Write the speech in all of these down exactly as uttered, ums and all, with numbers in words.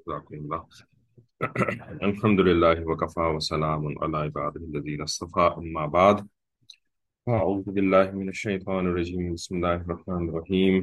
جزاكم الله. الحمد لله وكفى وسلام على عباده الذين اصطفى أما بعد. أعوذ بالله من الشيطان الرجيم. بسم الله الرحمن الرحيم.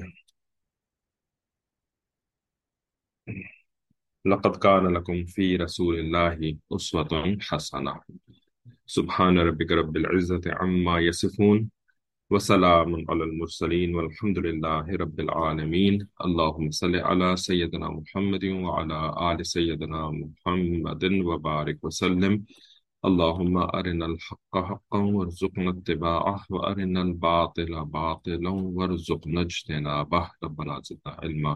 لقد كان لكم في رسول الله أسوة حسنة. سبحان ربك رب العزة عما يصفون وسلام على المرسلين والحمد لله رب العالمين. اللهم صل على سيدنا محمد وعلى آل سيدنا محمد وبارك وسلم. اللهم أرنا الحق حقا وارزقنا اتباعه وأرنا الباطل باطلا وارزقنا اجتنابه. ربنا زدنا علما.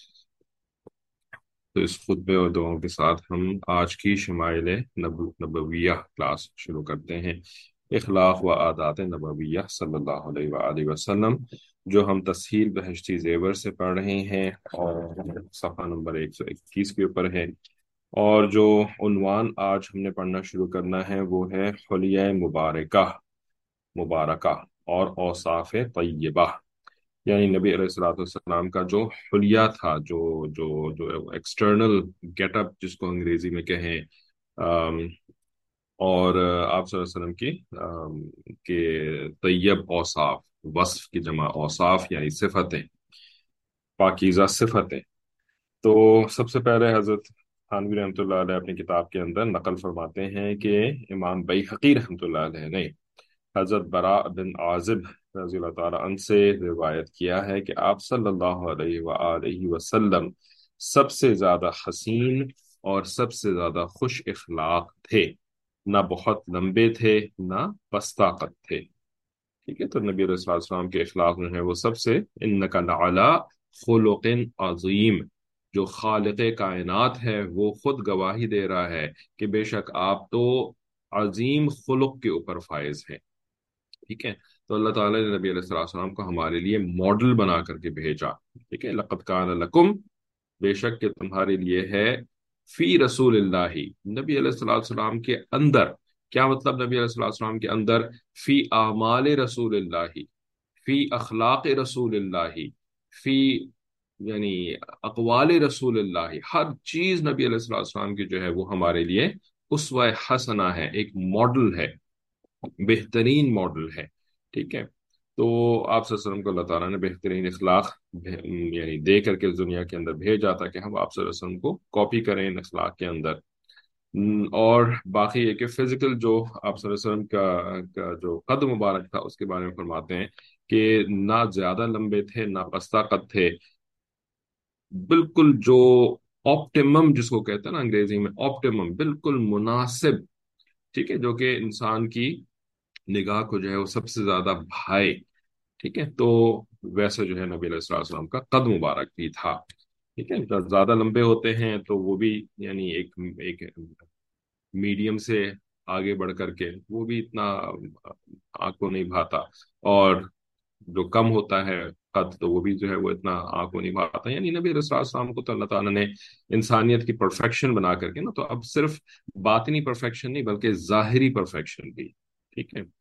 تو اس خطبے اور دعاؤں کے ساتھ ہم آج کی شمائل نبو نبویہ کلاس شروع کرتے ہیں، اخلاق و عادات نبویہ صلی اللہ علیہ وآلہ وسلم، جو ہم تسہیل بہشتی زیور سے پڑھ رہے ہیں اور صفحہ نمبر ایک سو اکیس کے اوپر ہے۔ اور جو عنوان آج ہم نے پڑھنا شروع کرنا ہے وہ ہے حلیہ مبارکہ مبارکہ اور اوصاف طیبہ، یعنی نبی علیہ الصلوۃ والسلام کا جو حلیہ تھا، جو جو جو ایکسٹرنل گیٹ اپ جس کو انگریزی میں کہیں، آم، اور آپ صلی اللہ علیہ وسلم کی آم، کے طیب اوصاف، وصف کی جمع اوصاف یعنی صفتیں، پاکیزہ صفتیں۔ تو سب سے پہلے حضرت تھانوی رحمۃ اللہ علیہ اپنی کتاب کے اندر نقل فرماتے ہیں کہ امام بیہقی رحمۃ اللہ علیہ نے حضرت براء بن عازب رضی اللہ تعالیٰ عنہ سے روایت کیا ہے کہ آپ صلی اللہ علیہ وآلہ وسلم سب سے زیادہ حسین اور سب سے زیادہ خوش اخلاق تھے، نہ بہت لمبے تھے نہ بسطاقت تھے۔ ٹھیک ہے، تو نبی علیہ الصلوۃ والسلام کے اخلاق جو ہیں وہ سب سے انک لعلی خلق عظیم، جو خالق کائنات ہے وہ خود گواہی دے رہا ہے کہ بے شک آپ تو عظیم خلق کے اوپر فائز ہیں۔ ٹھیک ہے، تو اللہ تعالیٰ نے نبی علیہ الصلوۃ والسلام کو ہمارے لیے ماڈل بنا کر کے بھیجا۔ ٹھیک ہے، لقد کان لکم، بے شک کہ تمہارے لیے ہے، فی رسول اللہ، نبی علیہ الصلوۃ والسلام کے اندر۔ کیا مطلب نبی علیہ الصلوۃ والسلام کے اندر؟ فی اعمال رسول اللہ، فی اخلاق رسول اللہ، فی یعنی اقوال رسول اللہ، ہر چیز نبی علیہ الصلوۃ والسلام کی جو ہے وہ ہمارے لیے اسوہ حسنہ ہے، ایک ماڈل ہے، بہترین ماڈل ہے۔ ٹھیک ہے، تو آپ صلی اللہ علیہ وسلم کو اللہ تعالیٰ نے بہترین اخلاق یعنی دے کر کے اس دنیا کے اندر بھیجا تھا کہ ہم آپ صلی اللہ علیہ وسلم کو کاپی کریں ان اخلاق کے اندر۔ اور باقی یہ کہ فزیکل جو آپ صلی اللہ علیہ وسلم کا, کا جو قد مبارک تھا اس کے بارے میں فرماتے ہیں کہ نہ زیادہ لمبے تھے نہ پستہ قد تھے، بالکل جو آپٹیمم جس کو کہتے ہیں نا انگریزی میں، آپٹیمم، بالکل مناسب۔ ٹھیک ہے، جو کہ انسان کی نگاہ کو جو ہے وہ سب سے زیادہ بھائے۔ ٹھیک ہے، تو ویسے جو ہے نبی علیہ الصلوۃ والسلام کا قد مبارک بھی تھا۔ ٹھیک ہے، جب زیادہ لمبے ہوتے ہیں تو وہ بھی یعنی ایک ایک میڈیم سے آگے بڑھ کر کے وہ بھی اتنا آنکھ کو نہیں بھاتا، اور جو کم ہوتا ہے قد تو وہ بھی جو ہے وہ اتنا آنکھ کو نہیں بھاتا۔ یعنی نبی علیہ الصلوۃ والسلام کو تو اللہ تعالیٰ نے انسانیت کی پرفیکشن بنا کر کے نا، تو اب صرف باطنی پرفیکشن نہیں بلکہ ظاہری پرفیکشن بھی۔ ٹھیک ہے،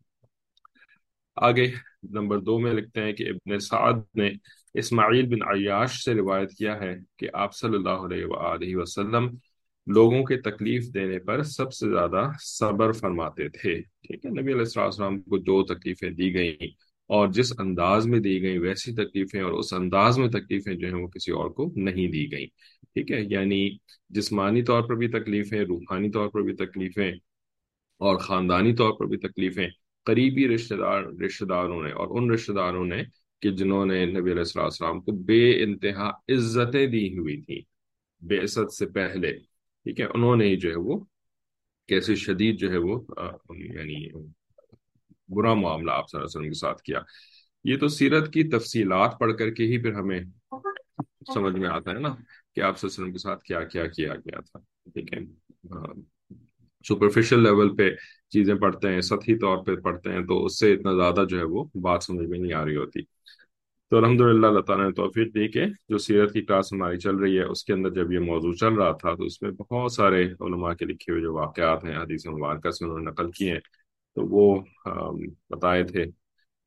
آگے نمبر دو میں لکھتے ہیں کہ ابن سعد نے اسماعیل بن عیاش سے روایت کیا ہے کہ آپ صلی اللہ علیہ وآلہ وسلم لوگوں کے تکلیف دینے پر سب سے زیادہ صبر فرماتے تھے۔ ٹھیک ہے، نبی علیہ الصلوۃ والسلام کو جو تکلیفیں دی گئیں اور جس انداز میں دی گئیں ویسی تکلیفیں اور اس انداز میں تکلیفیں جو ہیں وہ کسی اور کو نہیں دی گئیں۔ ٹھیک ہے، یعنی جسمانی طور پر بھی تکلیفیں، روحانی طور پر بھی تکلیفیں، اور خاندانی طور پر بھی تکلیفیں قریبی رشتہ دار رشتہ داروں نے اور ان رشتہ داروں نے کہ جنہوں نے نبی علیہ الصلوۃ والسلام کو بے انتہا عزتیں دی ہوئی تھیں بعثت سے پہلے۔ ٹھیک ہے، انہوں نے ہی جو ہے وہ کیسے شدید جو ہے وہ آ، یعنی برا معاملہ آپ صلی اللہ علیہ وسلم کے ساتھ کیا۔ یہ تو سیرت کی تفصیلات پڑھ کر کے ہی پھر ہمیں سمجھ میں آتا ہے نا کہ آپ صلی اللہ علیہ وسلم کے ساتھ کیا کیا کیا گیا تھا۔ ٹھیک ہے، سپرفیشل لیول پہ چیزیں پڑھتے ہیں، سطحی طور پہ پڑھتے ہیں تو اس سے اتنا زیادہ جو ہے وہ بات سمجھ میں نہیں آ رہی ہوتی۔ تو الحمدللہ اللہ تعالیٰ نے توفیق دی کہ جو سیرت کی کلاس ہماری چل رہی ہے اس کے اندر جب یہ موضوع چل رہا تھا تو اس میں بہت سارے علماء کے لکھے ہوئے جو واقعات ہیں حدیث مبارکہ سے انہوں نے نقل کیے ہیں تو وہ آم، بتائے تھے۔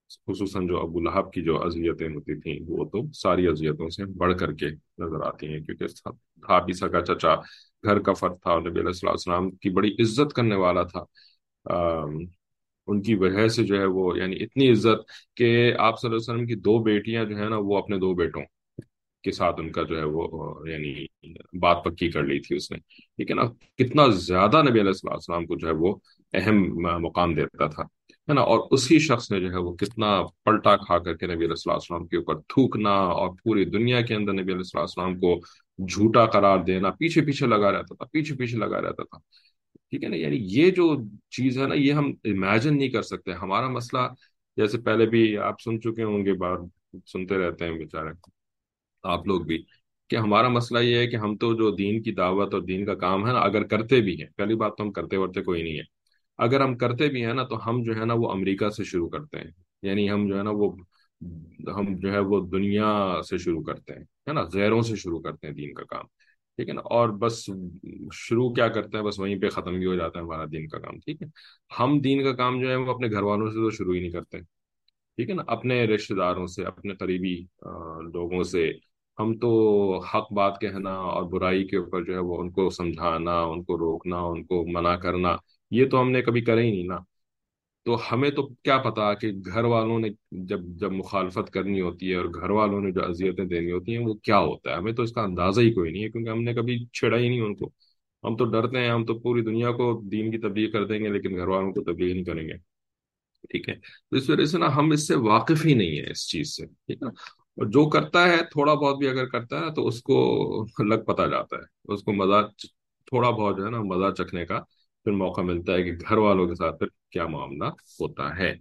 خصوصاً جو ابو لہب کی جو اذیتیں ہوتی تھیں وہ تو ساری اذیتوں سے بڑھ کر کے نظر آتی ہیں، کیونکہ تھا تھا بھی سگا چچا، گھر کا فرد تھا، اور نبی علیہ الصلوۃ والسلام کی بڑی عزت کرنے والا تھا۔ آم، ان کی وجہ سے جو ہے وہ یعنی اتنی عزت کہ آپ صلی اللہ علیہ وسلم کی دو بیٹیاں جو ہے نا وہ اپنے دو بیٹوں کے ساتھ ان کا جو ہے وہ یعنی بات پکی کر لی تھی اس نے، ٹھیک ہے نا؟ کتنا زیادہ نبی علیہ الصلوۃ والسلام کو جو ہے وہ اہم مقام دیتا تھا، ہے نا؟ اور اسی شخص نے جو ہے وہ کتنا پلٹا کھا کر کے نبی علیہ الصلوۃ والسلام کے اوپر تھوکنا اور پوری دنیا کے اندر نبی علیہ الصلوۃ والسلام کو جھوٹا قرار دینا، پیچھے پیچھے لگا رہتا تھا، پیچھے پیچھے لگا رہتا تھا، ٹھیک ہے نا؟ یعنی یہ جو چیز ہے نا یہ ہم امیجن نہیں کر سکتے۔ ہمارا مسئلہ جیسے پہلے بھی آپ سن چکے ہوں گے، بات سنتے رہتے ہیں بیچارے آپ لوگ بھی، کہ ہمارا مسئلہ یہ ہے کہ ہم تو جو دین کی دعوت اور دین کا کام ہے نا اگر کرتے بھی ہیں، پہلی بات تو ہم کرتے ورتے کوئی نہیں ہے، اگر ہم کرتے بھی ہیں نا تو ہم جو ہے نا وہ امریکہ سے شروع کرتے ہیں، یعنی ہم جو ہے نا وہ ہم جو ہے وہ دنیا سے شروع کرتے ہیں، ہے نا؟ غیروں سے شروع کرتے ہیں دین کا کام، ٹھیک ہے نا؟ اور بس شروع کیا کرتے ہیں، بس وہیں پہ ختم بھی ہو جاتا ہے ہمارا دین کا کام، ٹھیک ہے؟ ہم دین کا کام جو ہے وہ اپنے گھر والوں سے تو شروع ہی نہیں کرتے، ٹھیک ہے نا؟ اپنے رشتہ داروں سے، اپنے قریبی آ، لوگوں سے ہم تو حق بات کہنا اور برائی کے اوپر جو ہے وہ ان کو سمجھانا، ان کو روکنا، ان کو منع کرنا، یہ تو ہم نے کبھی کرے ہی نہیں نا۔ تو ہمیں تو کیا پتا کہ گھر والوں نے جب جب مخالفت کرنی ہوتی ہے اور گھر والوں نے جو اذیتیں دینی ہوتی ہیں وہ کیا ہوتا ہے، ہمیں تو اس کا اندازہ ہی کوئی نہیں ہے، کیونکہ ہم نے کبھی چھیڑا ہی نہیں ان کو۔ ہم تو ڈرتے ہیں، ہم تو پوری دنیا کو دین کی تبلیغ کر دیں گے لیکن گھر والوں کو تبلیغ نہیں کریں گے، ٹھیک ہے؟ تو اس وجہ سے نا ہم اس سے واقف ہی نہیں ہے اس چیز سے، ٹھیک ہے نا؟ اور جو کرتا ہے تھوڑا بہت بھی اگر کرتا ہے تو اس کو لگ پتا جاتا ہے، اس کو مزہ تھوڑا بہت جو ہے نا مزہ چکھنے کا پھر موقع ملتا ہے کہ گھر والوں کے ساتھ پھر کیا معاملہ ہوتا ہے،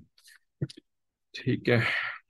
ٹھیک ہے؟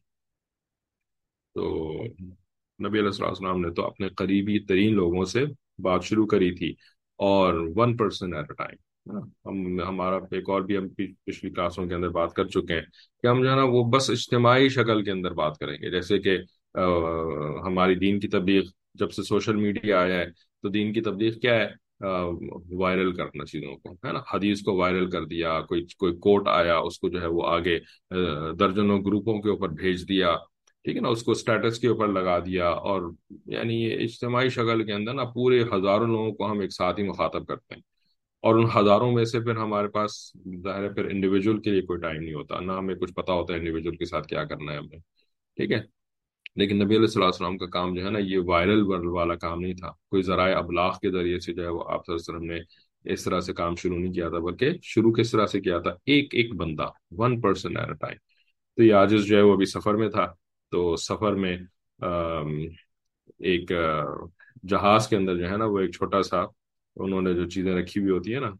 تو نبی علیہ الصلوۃ والسلام نے تو اپنے قریبی ترین لوگوں سے بات شروع کری تھی، اور one person at a time, ہے نا؟ ہم ہمارا ایک اور بھی ہم پچ- پچھلی کلاسوں کے اندر بات کر چکے ہیں کہ ہم جو ہے نا وہ بس اجتماعی شکل کے اندر بات کریں گے، جیسے کہ آ، ہماری دین کی تبلیغ جب سے سوشل میڈیا آیا ہے تو دین کی تبلیغ کیا ہے؟ وائرل کرنا چیزوں کو، ہے نا؟ حدیث کو وائرل کر دیا، کوئی کوئی کوٹ آیا اس کو جو ہے وہ آگے آ، درجنوں گروپوں کے اوپر بھیج دیا، ٹھیک ہے نا؟ اس کو اسٹیٹس کے اوپر لگا دیا، اور یعنی یہ اجتماعی شکل کے اندر نا پورے ہزاروں لوگوں کو ہم ایک ساتھ ہی مخاطب کرتے ہیں، اور ان ہزاروں میں سے پھر ہمارے پاس ظاہر ہے پھر انڈیویجول کے لیے کوئی ٹائم نہیں ہوتا، نہ ہمیں کچھ پتا ہوتا ہے انڈیویجول کے ساتھ کیا کرنا ہے ہمیں، ٹھیک ہے؟ لیکن نبی علیہ الصلوۃ والسلام کا کام جو ہے نا یہ وائرل والا کام نہیں تھا، کوئی ذرائع ابلاغ کے ذریعے سے جو ہے وہ آپ صلی اللہ علیہ وسلم نے اس طرح سے کام شروع نہیں کیا تھا، بلکہ شروع کس طرح سے کیا تھا؟ ایک ایک بندہ، one person at a time. تو یہ عاجز جو ہے وہ ابھی سفر میں تھا، تو سفر میں آم، ایک آ، جہاز کے اندر جو ہے نا وہ ایک چھوٹا سا انہوں نے جو چیزیں رکھی ہوئی ہوتی ہے نا،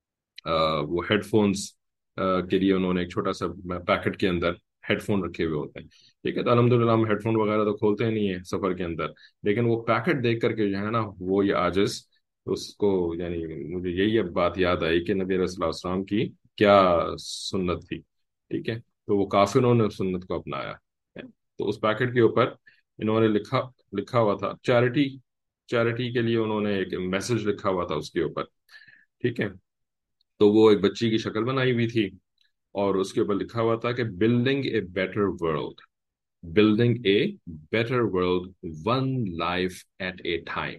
آ، وہ ہیڈ فونز کے لیے انہوں نے ایک چھوٹا سا پیکٹ کے اندر ہیڈ فون رکھے ہوئے ہوتے ہیں، ٹھیک ہے؟ تو الحمد للہ ہم ہیڈ فون وغیرہ تو کھولتے ہی نہیں ہیں سفر کے اندر، لیکن وہ پیکٹ دیکھ کر کے جو ہے نا وہ یہ عاجز اس کو یعنی مجھے یہی اب بات یاد آئی کہ نبی رسول اللہ علیہ وسلم کی کیا سنت تھی، ٹھیک ہے؟ تو وہ کافروں نے اس سنت کو اپنایا ہے۔ تو اس پیکٹ کے اوپر انہوں نے لکھا لکھا ہوا تھا چیریٹی، چیریٹی کے لیے انہوں نے ایک میسج لکھا ہوا تھا اس کے اوپر، ٹھیک ہے؟ تو وہ ایک بچی کی شکل بنائی ہوئی تھی، اور اس کے اوپر لکھا ہوا تھا کہ building a better world, building a better world, one life at a time,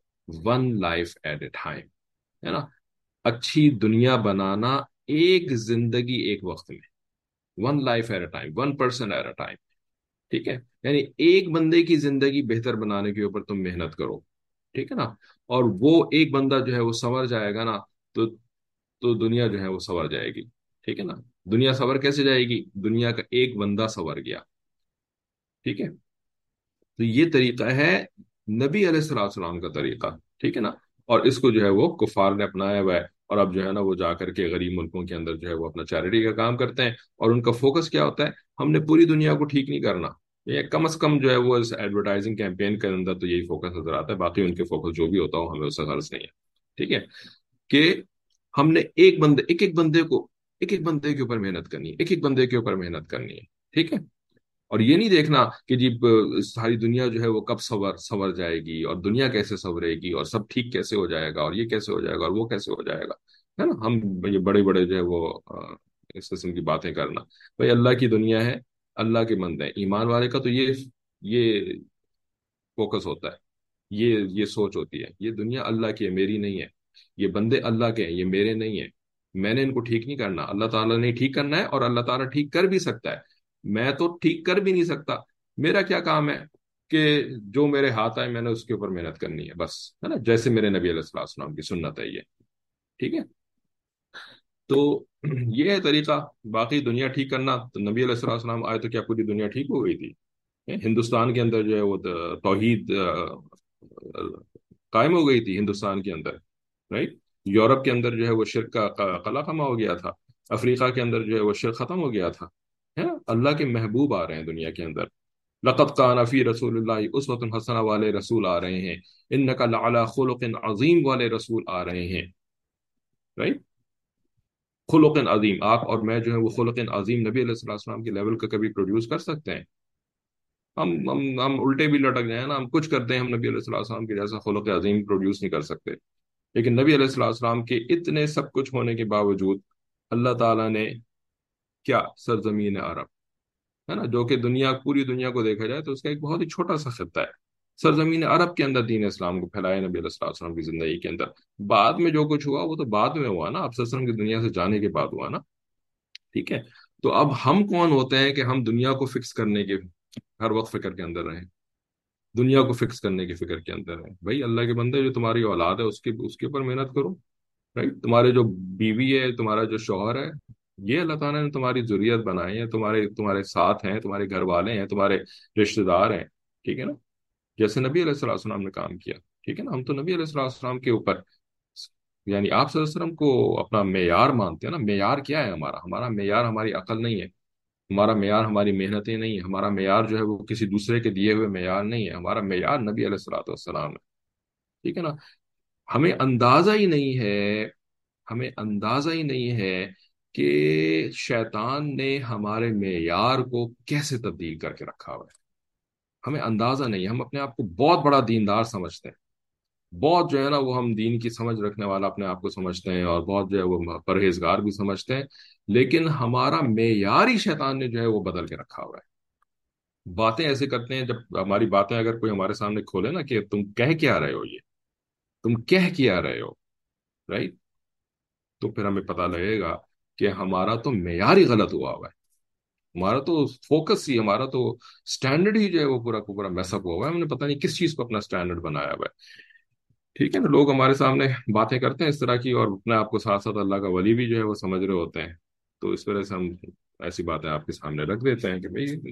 one life at a time, ہے نا؟ اچھی دنیا بنانا ایک زندگی ایک وقت میں، one life at a time, one person at a time, ٹھیک ہے؟ یعنی ایک بندے کی زندگی بہتر بنانے کے اوپر تم محنت کرو، ٹھیک ہے نا؟ اور وہ ایک بندہ جو ہے وہ سنور جائے گا نا تو تو دنیا جو ہے وہ سنور جائے گی، ٹھیک ہے نا؟ دنیا سنور کیسے جائے گی؟ دنیا کا ایک بندہ سنور گیا، ٹھیک ہے؟ تو یہ طریقہ ہے نبی علیہ السلام السلام کا طریقہ، ٹھیک ہے نا؟ اور اس کو جو ہے وہ کفار نے اپنایا ہوا ہے، اور اب جو ہے نا وہ جا کر کے غریب ملکوں کے اندر جو ہے وہ اپنا چیریٹی کا کام کرتے ہیں، اور ان کا فوکس کیا ہوتا ہے؟ ہم نے پوری دنیا کو ٹھیک نہیں کرنا، یہ کم از کم جو ہے وہ اس ایڈورٹائزنگ کیمپین کے اندر تو یہی فوکس نظر آتا ہے، باقی ان کے فوکس جو بھی ہوتا ہو ہمیں اس سے غرض نہیں ہے، ٹھیک ہے؟ کہ ہم نے ایک بندے ایک ایک بندے کو ایک ایک بندے کے اوپر محنت کرنی ہے، ایک ایک بندے کے اوپر محنت کرنی ہے، ٹھیک ہے؟ اور یہ نہیں دیکھنا کہ جی ب- ساری دنیا جو ہے وہ کب سور سور جائے گی، اور دنیا کیسے سورے گی، اور سب ٹھیک کیسے ہو جائے گا، اور یہ کیسے ہو جائے گا، اور وہ کیسے ہو جائے گا، ہے نا؟ ہم یہ بڑے بڑے جو ہے وہ آ، اس قسم کی باتیں کرنا، بھائی اللہ کی دنیا ہے، اللہ کے بندے ہیں، ایمان والے کا تو یہ یہ فوکس ہوتا ہے، یہ یہ سوچ ہوتی ہے، یہ دنیا اللہ کی ہے، میری نہیں ہے، یہ بندے اللہ کے ہیں، یہ میرے نہیں ہیں، میں نے ان کو ٹھیک نہیں کرنا، اللہ تعالیٰ نے ٹھیک کرنا ہے، اور اللہ تعالیٰ ٹھیک کر بھی سکتا ہے، میں تو ٹھیک کر بھی نہیں سکتا، میرا کیا کام ہے کہ جو میرے ہاتھ آئے میں نے اس کے اوپر محنت کرنی ہے بس، ہے نا، جیسے میرے نبی علیہ الصلوۃ والسلام کی سنت ہے یہ، ٹھیک ہے؟ تو یہ ہے طریقہ، باقی دنیا ٹھیک کرنا، تو نبی علیہ الصلوۃ والسلام آئے تو کیا پوری دنیا ٹھیک ہو گئی تھی؟ ہندوستان کے اندر جو ہے وہ توحید قائم ہو گئی تھی ہندوستان کے اندر، رائٹ؟ یورپ کے اندر جو ہے وہ شرک کا قلع خامہ ہو گیا تھا، افریقہ کے اندر جو ہے وہ شرک ختم ہو گیا تھا، ہے نا؟ اللہ کے محبوب آ رہے ہیں دنیا کے اندر، لقد کان فی رسول اللہ اسوۃ حسنہ والے رسول آ رہے ہیں، انک لعلی خلق عظیم والے رسول آ رہے ہیں، رائٹ؟ خلق عظیم، آپ اور میں جو ہے وہ خلق عظیم نبی علیہ الصلوۃ والسلام کے لیول کا کبھی پروڈیوس کر سکتے ہیں؟ ہم ہم ہم الٹے بھی لٹک جائیں نا، ہم کچھ کرتے ہیں، ہم نبی علیہ الصلوۃ والسلام کے جیسا خلق عظیم پروڈیوس نہیں کر سکتے، لیکن نبی علیہ الصلوۃ والسلام کے اتنے سب کچھ ہونے کے باوجود اللہ تعالیٰ نے کیا سرزمین عرب، ہے نا، جو کہ دنیا پوری دنیا کو دیکھا جائے تو اس کا ایک بہت ہی چھوٹا سا خطہ ہے، سرزمین عرب کے اندر دین اسلام کو پھیلایا نبی علیہ الصلوۃ والسلام کی زندگی کے اندر، بعد میں جو کچھ ہوا وہ تو بعد میں ہوا نا، آپ صلی اللہ علیہ وسلم کی دنیا سے جانے کے بعد ہوا نا، ٹھیک ہے؟ تو اب ہم کون ہوتے ہیں کہ ہم دنیا کو فکس کرنے کے ہر وقت فکر کے اندر رہیں، دنیا کو فکس کرنے کی فکر کے اندر رہیں؟ بھائی اللہ کے بندے، جو تمہاری اولاد ہے اس کی اس کے اوپر محنت کرو، رائٹ؟ تمہارے جو بیوی ہے، تمہارا جو شوہر ہے، یہ اللہ تعالیٰ نے تمہاری ذریت بنائی ہے، تمہارے تمہارے ساتھ ہیں، تمہارے گھر والے ہیں، تمہارے رشتہ دار ہیں، ٹھیک ہے نا؟ جیسے نبی علیہ الصلوۃ والسلام نے کام کیا، ٹھیک ہے نا؟ ہم تو نبی علیہ الصلوۃ والسلام کے اوپر، یعنی آپ صلی اللہ علیہ وسلم کو اپنا معیار مانتے ہیں نا، معیار کیا ہے ہمارا؟ ہمارا معیار ہماری عقل نہیں ہے، ہمارا معیار ہماری محنتیں نہیں ہے، ہمارا معیار جو ہے وہ کسی دوسرے کے دیے ہوئے معیار نہیں ہے، ہمارا معیار نبی علیہ الصلوۃ والسلام ہے، ٹھیک ہے نا؟ ہمیں اندازہ ہی نہیں ہے، ہمیں اندازہ ہی نہیں ہے کہ شیطان نے ہمارے معیار کو کیسے تبدیل کر کے رکھا ہوا ہے، ہمیں اندازہ نہیں ہے، ہم اپنے آپ کو بہت بڑا دیندار سمجھتے ہیں، بہت جو ہے نا وہ ہم دین کی سمجھ رکھنے والا اپنے آپ کو سمجھتے ہیں، اور بہت جو ہے وہ پرہیزگار بھی سمجھتے ہیں، لیکن ہمارا معیار ہی شیطان نے جو ہے وہ بدل کے رکھا ہوا ہے، باتیں ایسے کرتے ہیں، جب ہماری باتیں اگر کوئی ہمارے سامنے کھولے نا کہ تم کہہ کیا رہے ہو، یہ تم کہہ کیا رہے ہو، رائٹ؟ تو پھر ہمیں پتہ لگے گا کہ ہمارا تو معیار ہی غلط ہوا ہوا ہے، ہمارا تو فوکس ہی، ہمارا تو سٹینڈرڈ ہی جو ہے وہ پورا کا پورا میس اپ ہوا ہوا ہے، ہم نے پتہ نہیں کس چیز کو اپنا سٹینڈرڈ بنایا ہوا ہے، ٹھیک ہے نا؟ لوگ ہمارے سامنے باتیں کرتے ہیں اس طرح کی، اور اپنے آپ کو ساتھ ساتھ اللہ کا ولی بھی جو ہے وہ سمجھ رہے ہوتے ہیں، تو اس وجہ سے ہم ایسی باتیں آپ کے سامنے رکھ دیتے ہیں کہ بھائی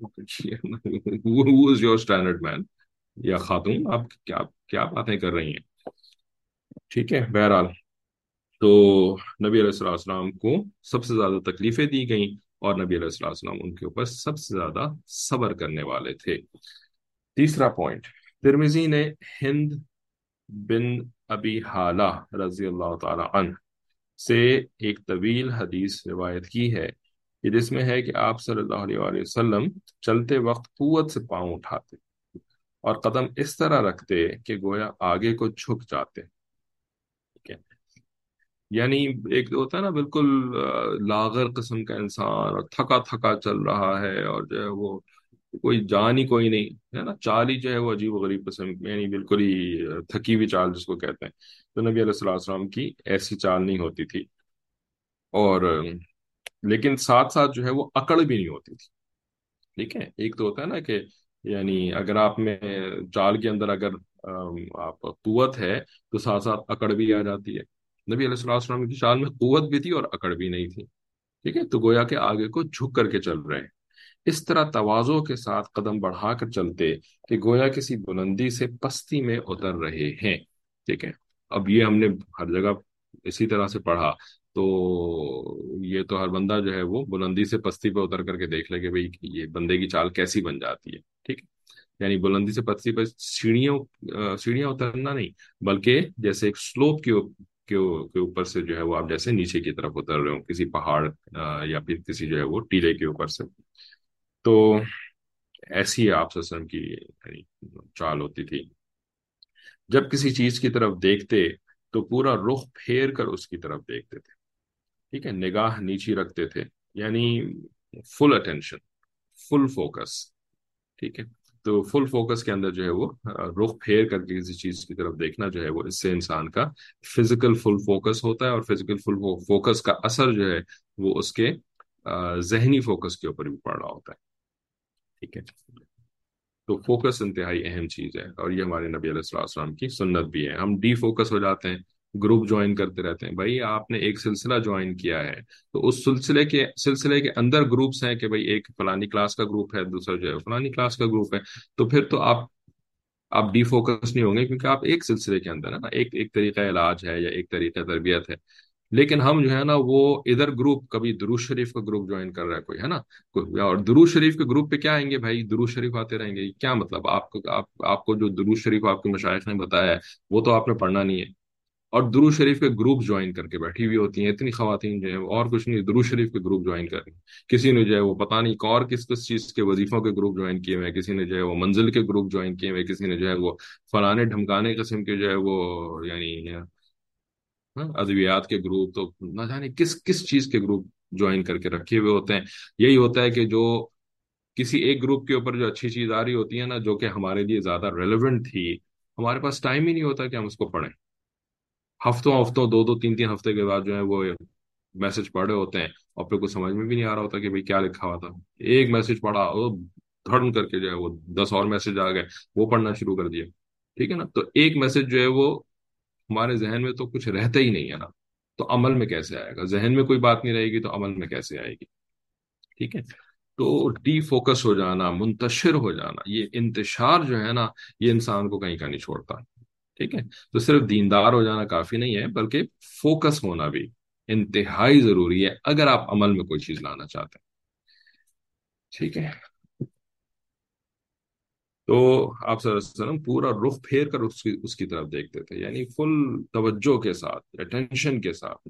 ہو از یور اسٹینڈرڈ مین یا خاتون، آپ کیا کیا باتیں کر رہی ہیں، ٹھیک ہے؟ بہرحال، تو نبی علیہ الصلوۃ والسلام کو سب سے زیادہ تکلیفیں دی گئیں، اور نبی علیہ الصلوۃ والسلام ان کے اوپر سب سے زیادہ صبر کرنے والے تھے۔ تیسرا پوائنٹ، ترمذی نے ہند بن ابی حالہ رضی اللہ تعالی عنہ سے ایک طویل حدیث روایت کی ہے کہ جس میں ہے کہ آپ صلی اللہ علیہ وآلہ وسلم چلتے وقت قوت سے پاؤں اٹھاتے اور قدم اس طرح رکھتے کہ گویا آگے کو جھک جاتے، ٹھیک ہے؟ یعنی ایک ہوتا ہے نا بالکل آ، لاغر قسم کا انسان، اور تھکا تھکا چل رہا ہے، اور جو ہے وہ کوئی جان ہی کوئی نہیں ہے نا، چال ہی جو ہے وہ عجیب و غریب قسم، یعنی بالکل ہی آ، تھکی ہوئی چال جس کو کہتے ہیں، تو نبی علیہ الصلوۃ والسلام کی ایسی چال نہیں ہوتی تھی، اور آ، لیکن ساتھ ساتھ جو ہے وہ اکڑ بھی نہیں ہوتی تھی، ٹھیک ہے؟ ایک تو ہوتا ہے نا کہ یعنی اگر آپ میں چال کے اندر اگر آم، آپ قوت ہے تو ساتھ ساتھ اکڑ بھی آ جاتی ہے، نبی علیہ الصلوۃ والسلام کی چال میں قوت بھی تھی اور اکڑ بھی نہیں تھی، ٹھیک ہے؟ تو گویا کہ آگے کو جھک کر کے چل رہے ہیں، اس طرح تواضع کے ساتھ قدم بڑھا کر چلتے کہ گویا کسی بلندی سے پستی میں اتر رہے ہیں، ٹھیک ہے؟ اب یہ ہم نے ہر جگہ اسی طرح سے پڑھا، تو یہ تو ہر بندہ جو ہے وہ بلندی سے پستی پہ اتر کر کے دیکھ لے کہ بھئی یہ بندے کی چال کیسی بن جاتی ہے، ٹھیک ہے؟ یعنی بلندی سے پستی پہ سیڑھیوں آ، سیڑھیاں اترنا نہیں، بلکہ جیسے ایک سلوپ کے کے کے اوپر سے جو ہے وہ آپ جیسے نیچے کی طرف اتر رہے ہو کسی پہاڑ آ، یا پھر کسی جو ہے وہ ٹیلے کے اوپر سے، تو ایسی آپ صلی اللہ علیہ وسلم کی یعنی چال ہوتی تھی، جب کسی چیز کی طرف دیکھتے تو پورا رخ پھیر کر اس کی طرف دیکھتے تھے، ٹھیک ہے؟ نگاہ نیچی رکھتے تھے، یعنی فل اٹینشن، فل فوکس. ٹھیک ہے. تو فل فوکس کے اندر جو ہے وہ آ، رخ پھیر کر کے کسی چیز کی طرف دیکھنا جو ہے وہ، اس سے انسان کا فزیکل فل فوکس ہوتا ہے، اور فزیکل فل فوکس کا اثر جو ہے وہ اس کے آ، ذہنی فوکس کے اوپر بھی پڑ رہا ہوتا ہے. ٹھیک ہے. تو فوکس انتہائی اہم چیز ہے، اور یہ ہمارے نبی علیہ الصلوۃ والسلام کی سنت بھی ہے. ہم ڈی فوکس ہو جاتے ہیں، گروپ جوائن کرتے رہتے ہیں. بھائی آپ نے ایک سلسلہ جوائن کیا ہے، تو اس سلسلے کے سلسلے کے اندر گروپس ہیں کہ بھائی ایک فلانی کلاس کا گروپ ہے، دوسرا جو ہے فلانی کلاس کا گروپ ہے. تو پھر تو آپ آپ ڈی فوکس نہیں ہوں گے، کیونکہ آپ ایک سلسلے کے اندر ہے نا. ایک ایک طریقہ علاج ہے یا ایک طریقہ تربیت ہے. لیکن ہم جو ہے نا وہ ادھر گروپ، کبھی درود شریف کا گروپ جوائن کر رہا ہے کوئی، ہے نا. کوئی- اور درود شریف کے گروپ پہ کیا آئیں گے بھائی؟ درود شریف آتے رہیں گے. کیا مطلب؟ آپ کو آپ آپ کو جو درود شریف آپ کے مشائخ نے بتایا ہے وہ تو آپ نے پڑھنا نہیں ہے. اور درود شریف کے گروپ جوائن کر کے بیٹھی ہوئی ہوتی ہیں اتنی خواتین جو ہیں، اور کچھ نہیں، درود شریف کے گروپ جوائن کر رہی ہیں. کسی نے جو ہے وہ پتہ نہیں اور کس کس چیز کے وظیفوں کے گروپ جوائن کیے ہوئے ہیں، کسی نے جو ہے وہ منزل کے گروپ جوائن کیے ہوئے ہیں، کسی نے جو ہے وہ فلانے ڈھمکانے قسم کے جو ہے وہ، یعنی ہاں، ادویات کے گروپ، تو نہ جانے کس کس چیز کے گروپ جوائن کر کے رکھے ہوئے ہوتے ہیں. یہی ہوتا ہے کہ جو کسی ایک گروپ کے اوپر جو اچھی چیز آ رہی ہوتی ہے نا، جو کہ ہمارے لیے زیادہ ریلیونٹ تھی، ہمارے پاس ٹائم ہی نہیں ہوتا کہ ہم اس کو پڑھیں. ہفتوں ہفتوں، دو دو تین تین ہفتے کے بعد جو ہے وہ میسج پڑھ رہے ہوتے ہیں، اور پھر کچھ سمجھ میں بھی نہیں آ رہا ہوتا کہ بھئی کیا لکھا ہوا تھا. ایک میسج پڑھا، وہ دھڑن کر کے جو ہے وہ دس اور میسج آ گئے، وہ پڑھنا شروع کر دیا. ٹھیک ہے نا. تو ایک میسج جو ہے وہ ہمارے ذہن میں تو کچھ رہتا ہی نہیں ہے نا. تو عمل میں کیسے آئے گا؟ ذہن میں کوئی بات نہیں رہے گی تو عمل میں کیسے آئے گی؟ ٹھیک ہے. تو ڈی فوکس ہو جانا، منتشر ہو جانا، یہ انتشار جو ہے نا، یہ انسان کو کہیں کا نہیں چھوڑتا. ٹھیک ہے. تو صرف دیندار ہو جانا کافی نہیں ہے، بلکہ فوکس ہونا بھی انتہائی ضروری ہے اگر آپ عمل میں کوئی چیز لانا چاہتے ہیں. ٹھیک ہے. تو آپ صلی اللہ علیہ وسلم پورا رخ پھیر کر اس کی اس کی طرف دیکھتے تھے، یعنی فل توجہ کے ساتھ، اٹینشن کے ساتھ،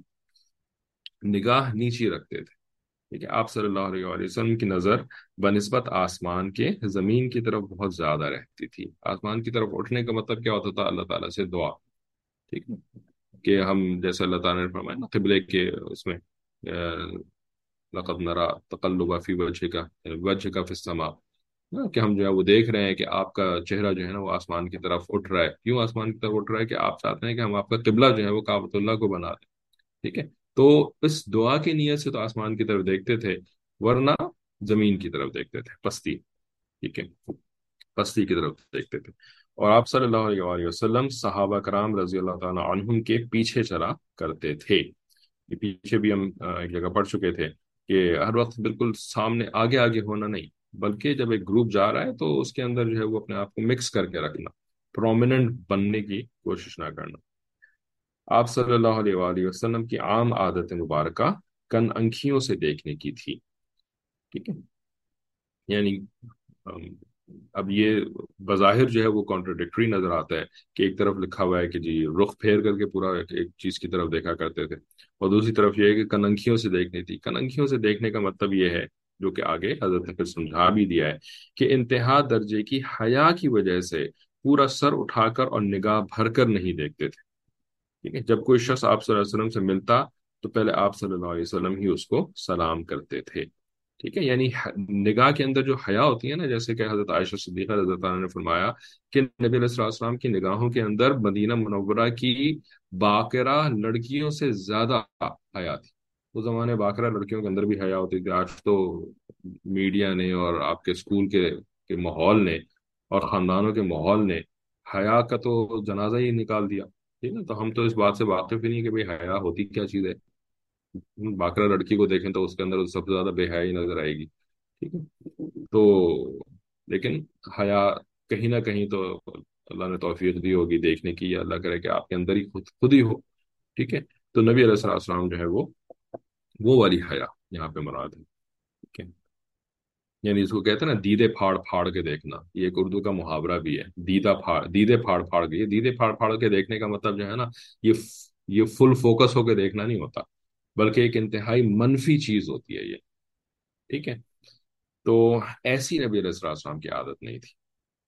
نگاہ نیچی رکھتے تھے. ٹھیک ہے. آپ صلی اللہ علیہ وآلہ وسلم کی نظر بنسبت آسمان کے زمین کی طرف بہت زیادہ رہتی تھی. آسمان کی طرف اٹھنے کا مطلب کیا ہوتا تھا؟ اللہ تعالیٰ سے دعا. ٹھیک ہے. کہ ہم جیسے اللہ تعالیٰ نے فرمایا نا قبلے کے اس میں، لقد نرا تقلب فی وجہ کا وجہ کا فی السماء، نا، کہ ہم جو ہے وہ دیکھ رہے ہیں کہ آپ کا چہرہ جو ہے نا وہ آسمان کی طرف اٹھ رہا ہے. کیوں آسمان کی طرف اٹھ رہا ہے؟ کہ آپ چاہتے ہیں کہ ہم آپ کا قبلہ جو ہے وہ کعبۃ اللہ کو بنا دیں. ٹھیک ہے. تو اس دعا کی نیت سے تو آسمان کی طرف دیکھتے تھے، ورنہ زمین کی طرف دیکھتے تھے، پستی. ٹھیک ہے. پستی کی طرف دیکھتے تھے. اور آپ صلی اللہ علیہ وآلہ وسلم صحابہ کرام رضی اللہ تعالیٰ عنہم کے پیچھے چلا کرتے تھے. یہ پیچھے بھی ہم آ، ایک جگہ پڑھ چکے تھے کہ ہر وقت بالکل سامنے آگے آگے ہونا نہیں، بلکہ جب ایک گروپ جا رہا ہے تو اس کے اندر جو ہے وہ اپنے آپ کو مکس کر کے رکھنا، پرومیننٹ بننے کی کوشش نہ کرنا. آپ صلی اللہ علیہ وآلہ وسلم کی عام عادت مبارکہ کن انکھیوں سے دیکھنے کی تھی. ٹھیک ہے. یعنی ام، اب یہ بظاہر جو ہے وہ کانٹرڈکٹری نظر آتا ہے کہ ایک طرف لکھا ہوا ہے کہ جی رخ پھیر کر کے پورا ایک ایک چیز کی طرف دیکھا کرتے تھے، اور دوسری طرف یہ ہے کہ کننکھیوں سے دیکھنی تھی. کننکھیوں سے دیکھنے کا مطلب یہ ہے، جو کہ آگے حضرت نے پھر سمجھا بھی دیا ہے، کہ انتہا درجے کی حیا کی وجہ سے پورا سر اٹھا کر اور نگاہ بھر کر نہیں دیکھتے تھے. ٹھیک ہے. جب کوئی شخص آپ صلی اللہ علیہ وسلم سے ملتا تو پہلے آپ صلی اللہ علیہ وسلم ہی اس کو سلام کرتے تھے. ٹھیک ہے. یعنی نگاہ کے اندر جو حیا ہوتی ہے نا، جیسے کہ حضرت عائشہ صدیقہ رضی اللہ عنہا نے فرمایا کہ نبی علیہ الصلوۃ والسلام کی نگاہوں کے اندر مدینہ منورہ کی باقرہ لڑکیوں سے زیادہ حیا تھی. اس زمانے باقرہ لڑکیوں کے اندر بھی حیا ہوتی تھی. آج تو میڈیا نے اور آپ کے اسکول کے کے ماحول نے اور خاندانوں کے ماحول نے حیا کا تو جنازہ ہی نکال دیا. ٹھیک ہے. تو ہم تو اس بات سے واقف ہی نہیں کہ بھئی حیا ہوتی کیا چیز ہے. باقرہ لڑکی کو دیکھیں تو اس کے اندر سب سے زیادہ بے حیائی نظر آئے گی. ٹھیک ہے. تو لیکن حیا کہیں نہ کہیں تو اللہ نے توفیق دی ہوگی دیکھنے کی، یا اللہ کرے کہ آپ کے اندر ہی خود خود ہی ہو. ٹھیک ہے. تو نبی علیہ الصلوۃ والسلام جو ہے وہ وہ والی حیا یہاں پہ مراد ہے. ٹھیک ہے. یعنی اس کو کہتے ہیں نا دیدے پھاڑ پھاڑ کے دیکھنا. یہ ایک اردو کا محاورہ بھی ہے، دیدہ پھاڑ دیدے پھاڑ پھاڑ کے. یہ دیدے پھاڑ پھاڑ کے دیکھنے کا مطلب جو ہے نا، یہ یہ فل فوکس ہو کے دیکھنا نہیں ہوتا، بلکہ ایک انتہائی منفی چیز ہوتی ہے یہ. ٹھیک ہے. تو ایسی نبی علیہ الصلوۃ والسلام کی عادت نہیں تھی،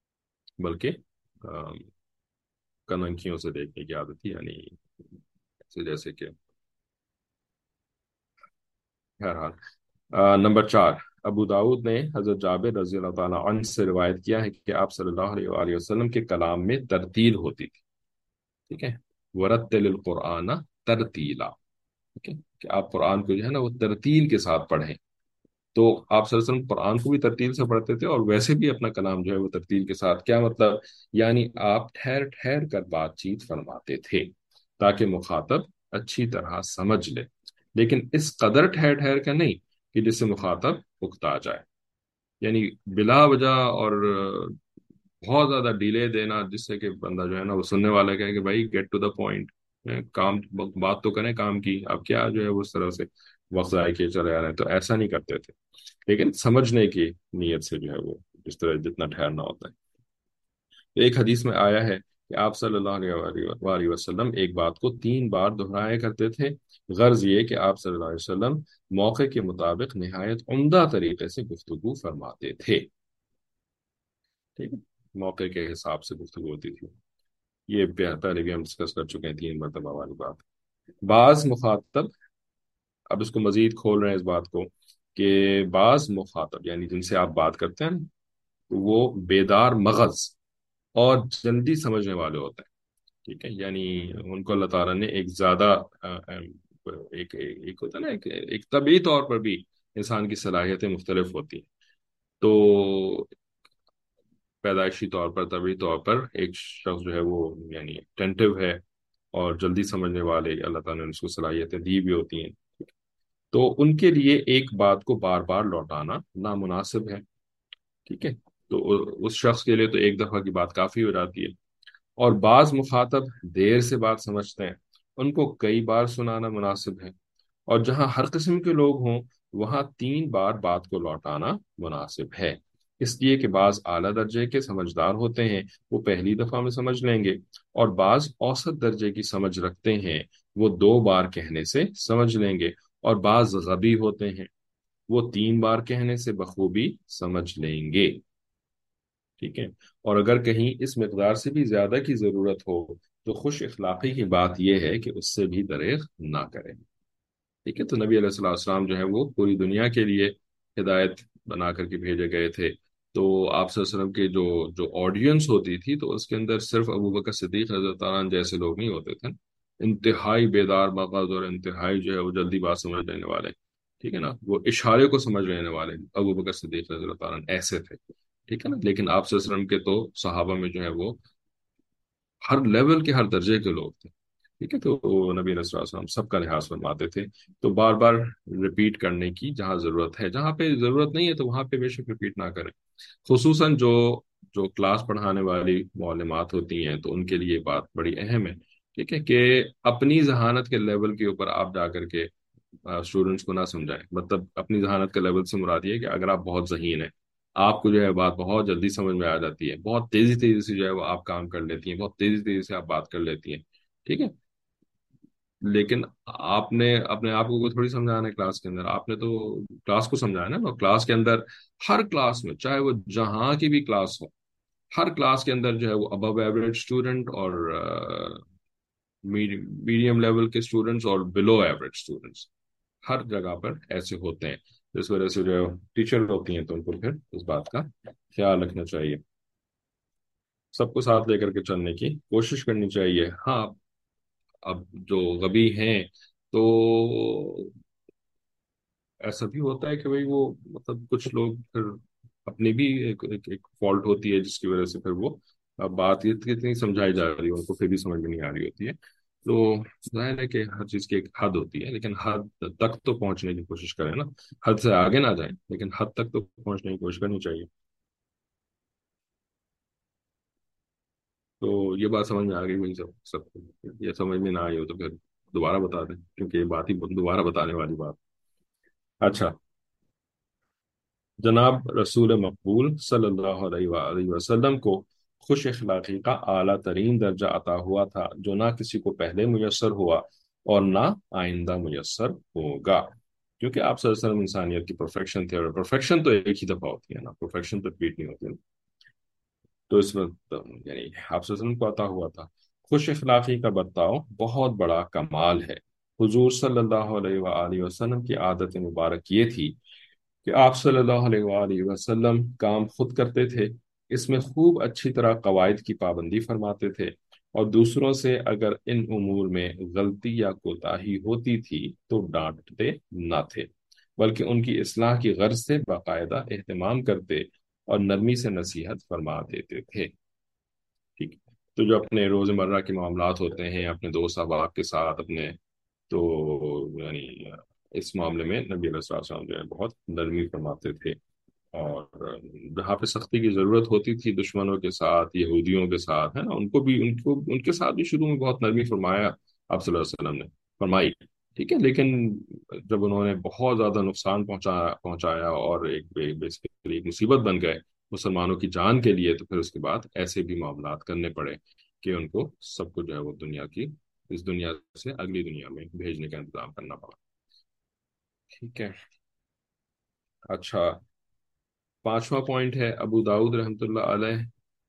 بلکہ آم، کننکھیوں سے دیکھنے کی عادت تھی. یعنی ایسے جیسے کہ بہرحال نمبر چار، ابو داود نے حضرت جابر رضی اللہ تعالیٰ عنہ سے روایت کیا ہے کہ آپ صلی اللہ علیہ وآلہ وسلم کے کلام میں ترتیل ہوتی تھی، ٹھیک ہے، ورتل القرآن ترتیلا، ٹھیک ہے، کہ آپ قرآن کو جو ہے نا وہ ترتیل کے ساتھ پڑھیں۔ تو آپ صلی اللہ علیہ وسلم قرآن کو بھی ترتیل سے پڑھتے تھے اور ویسے بھی اپنا کلام جو ہے وہ ترتیل کے ساتھ، کیا مطلب؟ یعنی آپ ٹھہر ٹھہر کر بات چیت فرماتے تھے تاکہ مخاطب اچھی طرح سمجھ لے، لیکن اس قدر ٹھہر ٹھہر کر نہیں کہ جس سے مخاطب اکتا جائے، یعنی بلا وجہ اور بہت زیادہ ڈیلے دینا جس سے کہ بندہ جو ہے نا وہ سننے والا کہے کہ بھائی گیٹ ٹو دا پوائنٹ، کام بات تو کریں کام کی، اب کیا جو ہے وہ اس طرح سے وقت ضائع کیے چلے آ رہے ہیں، تو ایسا نہیں کرتے تھے، لیکن سمجھنے کی نیت سے جو ہے وہ اس طرح جتنا ٹھہرنا ہوتا ہے۔ تو ایک حدیث میں آیا ہے کہ آپ صلی اللہ علیہ وآلہ وآلہ وسلم ایک بات کو تین بار دہرایا کرتے تھے، غرض یہ کہ آپ صلی اللہ علیہ وسلم موقع کے مطابق نہایت عمدہ طریقے سے گفتگو فرماتے تھے، ٹھیک ہے، موقع کے حساب سے گفتگو ہوتی تھی۔ یہ پہلے بھی ہم ڈسکس کر چکے ہیں، تین مرتبہ والی بات۔ بعض مخاطب، اب اس کو مزید کھول رہے ہیں اس بات کو، کہ بعض مخاطب یعنی جن سے آپ بات کرتے ہیں وہ بیدار مغز اور جلدی سمجھنے والے ہوتے ہیں، ٹھیک ہے، یعنی ان کو اللہ تعالیٰ نے ایک زیادہ آ، آ، ایک ایک ہوتا ہے نا، ایک ایک طبعی طور پر بھی انسان کی صلاحیتیں مختلف ہوتی ہیں، تو پیدائشی طور پر طبعی طور پر ایک شخص جو ہے وہ یعنی اٹینٹو ہے اور جلدی سمجھنے والے اللہ تعالیٰ نے اس کو صلاحیتیں دی بھی ہوتی ہیں، تو ان کے لیے ایک بات کو بار بار لوٹانا نامناسب ہے، ٹھیک ہے، تو اس شخص کے لیے تو ایک دفعہ کی بات کافی ہو جاتی ہے۔ اور بعض مخاطب دیر سے بات سمجھتے ہیں، ان کو کئی بار سنانا مناسب ہے، اور جہاں ہر قسم کے لوگ ہوں وہاں تین بار بات کو لوٹانا مناسب ہے، اس لیے کہ بعض اعلیٰ درجے کے سمجھدار ہوتے ہیں، وہ پہلی دفعہ میں سمجھ لیں گے، اور بعض اوسط درجے کی سمجھ رکھتے ہیں، وہ دو بار کہنے سے سمجھ لیں گے، اور بعض غبی ہوتے ہیں، وہ تین بار کہنے سے بخوبی سمجھ لیں گے، ٹھیک ہے، اور اگر کہیں اس مقدار سے بھی زیادہ کی ضرورت ہو تو خوش اخلاقی کی بات یہ ہے کہ اس سے بھی دریغ نہ کریں، ٹھیک ہے، تو نبی علیہ الصلوۃ والسلام جو ہے وہ پوری دنیا کے لیے ہدایت بنا کر کے بھیجے گئے تھے، تو آپ صلی اللہ علیہ وسلم کے جو جو آڈینس ہوتی تھی تو اس کے اندر صرف ابو بکر صدیق رضی اللہ تعالیٰ عنہ جیسے لوگ نہیں ہوتے تھے، انتہائی بیدار مغز اور انتہائی جو ہے وہ جلدی بات سمجھ لینے والے، ٹھیک ہے نا، وہ اشارے کو سمجھ لینے والے ابو بکر صدیق رضی اللہ تعالیٰ عنہ ایسے تھے، ٹھیک ہے نا، لیکن آپ صلی اللہ علیہ وسلم کے تو صحابہ میں جو ہے وہ ہر لیول کے ہر درجے کے لوگ تھے، ٹھیک ہے، تو نبی علیہ الصلوۃ والسلام سب کا لحاظ فرماتے تھے، تو بار بار ریپیٹ کرنے کی جہاں ضرورت ہے، جہاں پہ ضرورت نہیں ہے تو وہاں پہ بے شک ریپیٹ نہ کریں، خصوصاً جو جو کلاس پڑھانے والی معلمات ہوتی ہیں تو ان کے لیے یہ بات بڑی اہم ہے، ٹھیک ہے، کہ اپنی ذہانت کے لیول کے اوپر آپ جا کر کے اسٹوڈنٹس کو نہ سمجھائیں، مطلب اپنی ذہانت کے لیول سے مراد یہ ہے کہ اگر آپ بہت ذہین ہیں، آپ کو جو ہے بات بہت جلدی سمجھ میں آ جاتی ہے، بہت تیزی تیزی سے جو ہے وہ آپ کام کر لیتی ہیں، بہت تیزی تیزی سے آپ بات کر لیتی ہیں، ٹھیک ہے، لیکن آپ نے اپنے آپ کو تھوڑی سمجھانا ہے کلاس کے اندر، آپ نے تو کلاس کو سمجھانا ہے نا، کلاس کے اندر ہر کلاس میں چاہے وہ جہاں کی بھی کلاس ہو، ہر کلاس کے اندر جو ہے وہ ابو ایوریج اسٹوڈنٹ اور میڈیم لیول کے اسٹوڈنٹس اور بلو ایوریج اسٹوڈنٹس ہر جگہ پر ایسے ہوتے ہیں، اس وجہ سے جو ٹیچر ہوتی ہیں تو ان کو پھر اس بات کا خیال رکھنا چاہیے، سب کو ساتھ لے کر کے چلنے کی کوشش کرنی چاہیے۔ ہاں، اب جو غبی ہیں تو ایسا بھی ہوتا ہے کہ بھئی وہ مطلب کچھ لوگ پھر اپنی بھی ایک ایک, ایک فالٹ ہوتی ہے جس کی وجہ سے پھر وہ بات اتنی سمجھائی جا رہی ہے ان کو پھر بھی سمجھ میں نہیں آ رہی ہوتی ہے، تو ظاہر ہے کہ ہر چیز کی ایک حد ہوتی ہے، لیکن حد تک تو پہنچنے کی کوشش کریں نا، حد سے آگے نہ جائیں لیکن حد تک تو پہنچنے کی کوشش کرنی چاہیے۔ تو یہ بات سمجھ میں آ گئی، وہی سب سب کو یہ سمجھ میں نہ آئی ہو تو پھر دوبارہ بتا دیں، کیونکہ یہ بات ہی دوبارہ بتانے والی بات۔ اچھا، جناب رسول مقبول صلی اللہ علیہ وآلہ وسلم کو خوش اخلاقی کا اعلیٰ ترین درجہ عطا ہوا تھا جو نہ کسی کو پہلے میسر ہوا اور نہ آئندہ میسر ہوگا، کیونکہ آپ صلی اللہ علیہ وسلم انسانیت کی پرفیکشن تھے، اور پرفیکشن تو ایک ہی دفعہ ہوتی ہے نا، پرفیکشن تو ریپیٹ نہیں ہوتی نا، تو اس میں تو یعنی آپ صلی اللہ علیہ وسلم کو عطا ہوا تھا۔ خوش اخلاقی کا برتاؤ بہت بڑا کمال ہے، हुजूर सल्लल्लाहु अलैहि वआलिहि वसल्लम की आदत मुबारक ये थी कि आप सल्लल्लाहु अलैहि वआलिहि वसल्लम काम खुद करते थे, इसमें खूब अच्छी तरह कवायद की पाबंदी फरमाते थे, और दूसरों से अगर इन उमूर में गलती या कोताही होती थी तो डांटते न थे, बल्कि उनकी इस्लाह की गर्ज से बाकायदा एहतमाम करते और नरमी से नसीहत फरमा देते थे। ठीक है। तो जो अपने रोजमर्रा के मामलात होते हैं अपने दोस्त अहबाब के साथ अपने, तो यानी इस मामले में नबी अलैहि सल्लम जो है बहुत नरमी फरमाते थे। और जहाँ पे सख्ती की जरूरत होती थी दुश्मनों के साथ यहूदियों के साथ, है ना, उनको भी उनको उनके साथ भी शुरू में बहुत नरमी फरमाया आप सल्लल्लाहु अलैहि वसल्लम ने, फरमाई। ठीक है। लेकिन जब उन्होंने बहुत ज्यादा नुकसान पहुंचा पहुंचाया और एक बेसिकली एक मुसीबत बन गए मुसलमानों की जान के लिए, तो फिर उसके बाद ऐसे भी मामलात करने पड़े कि उनको सबको जो है वो दुनिया की इस दुनिया से अगली दुनिया में भेजने का इंतजाम करना पड़ा। ठीक है। अच्छा, पांचवा पॉइंट है, अबू दाऊद रहमतुल्लाह अलैह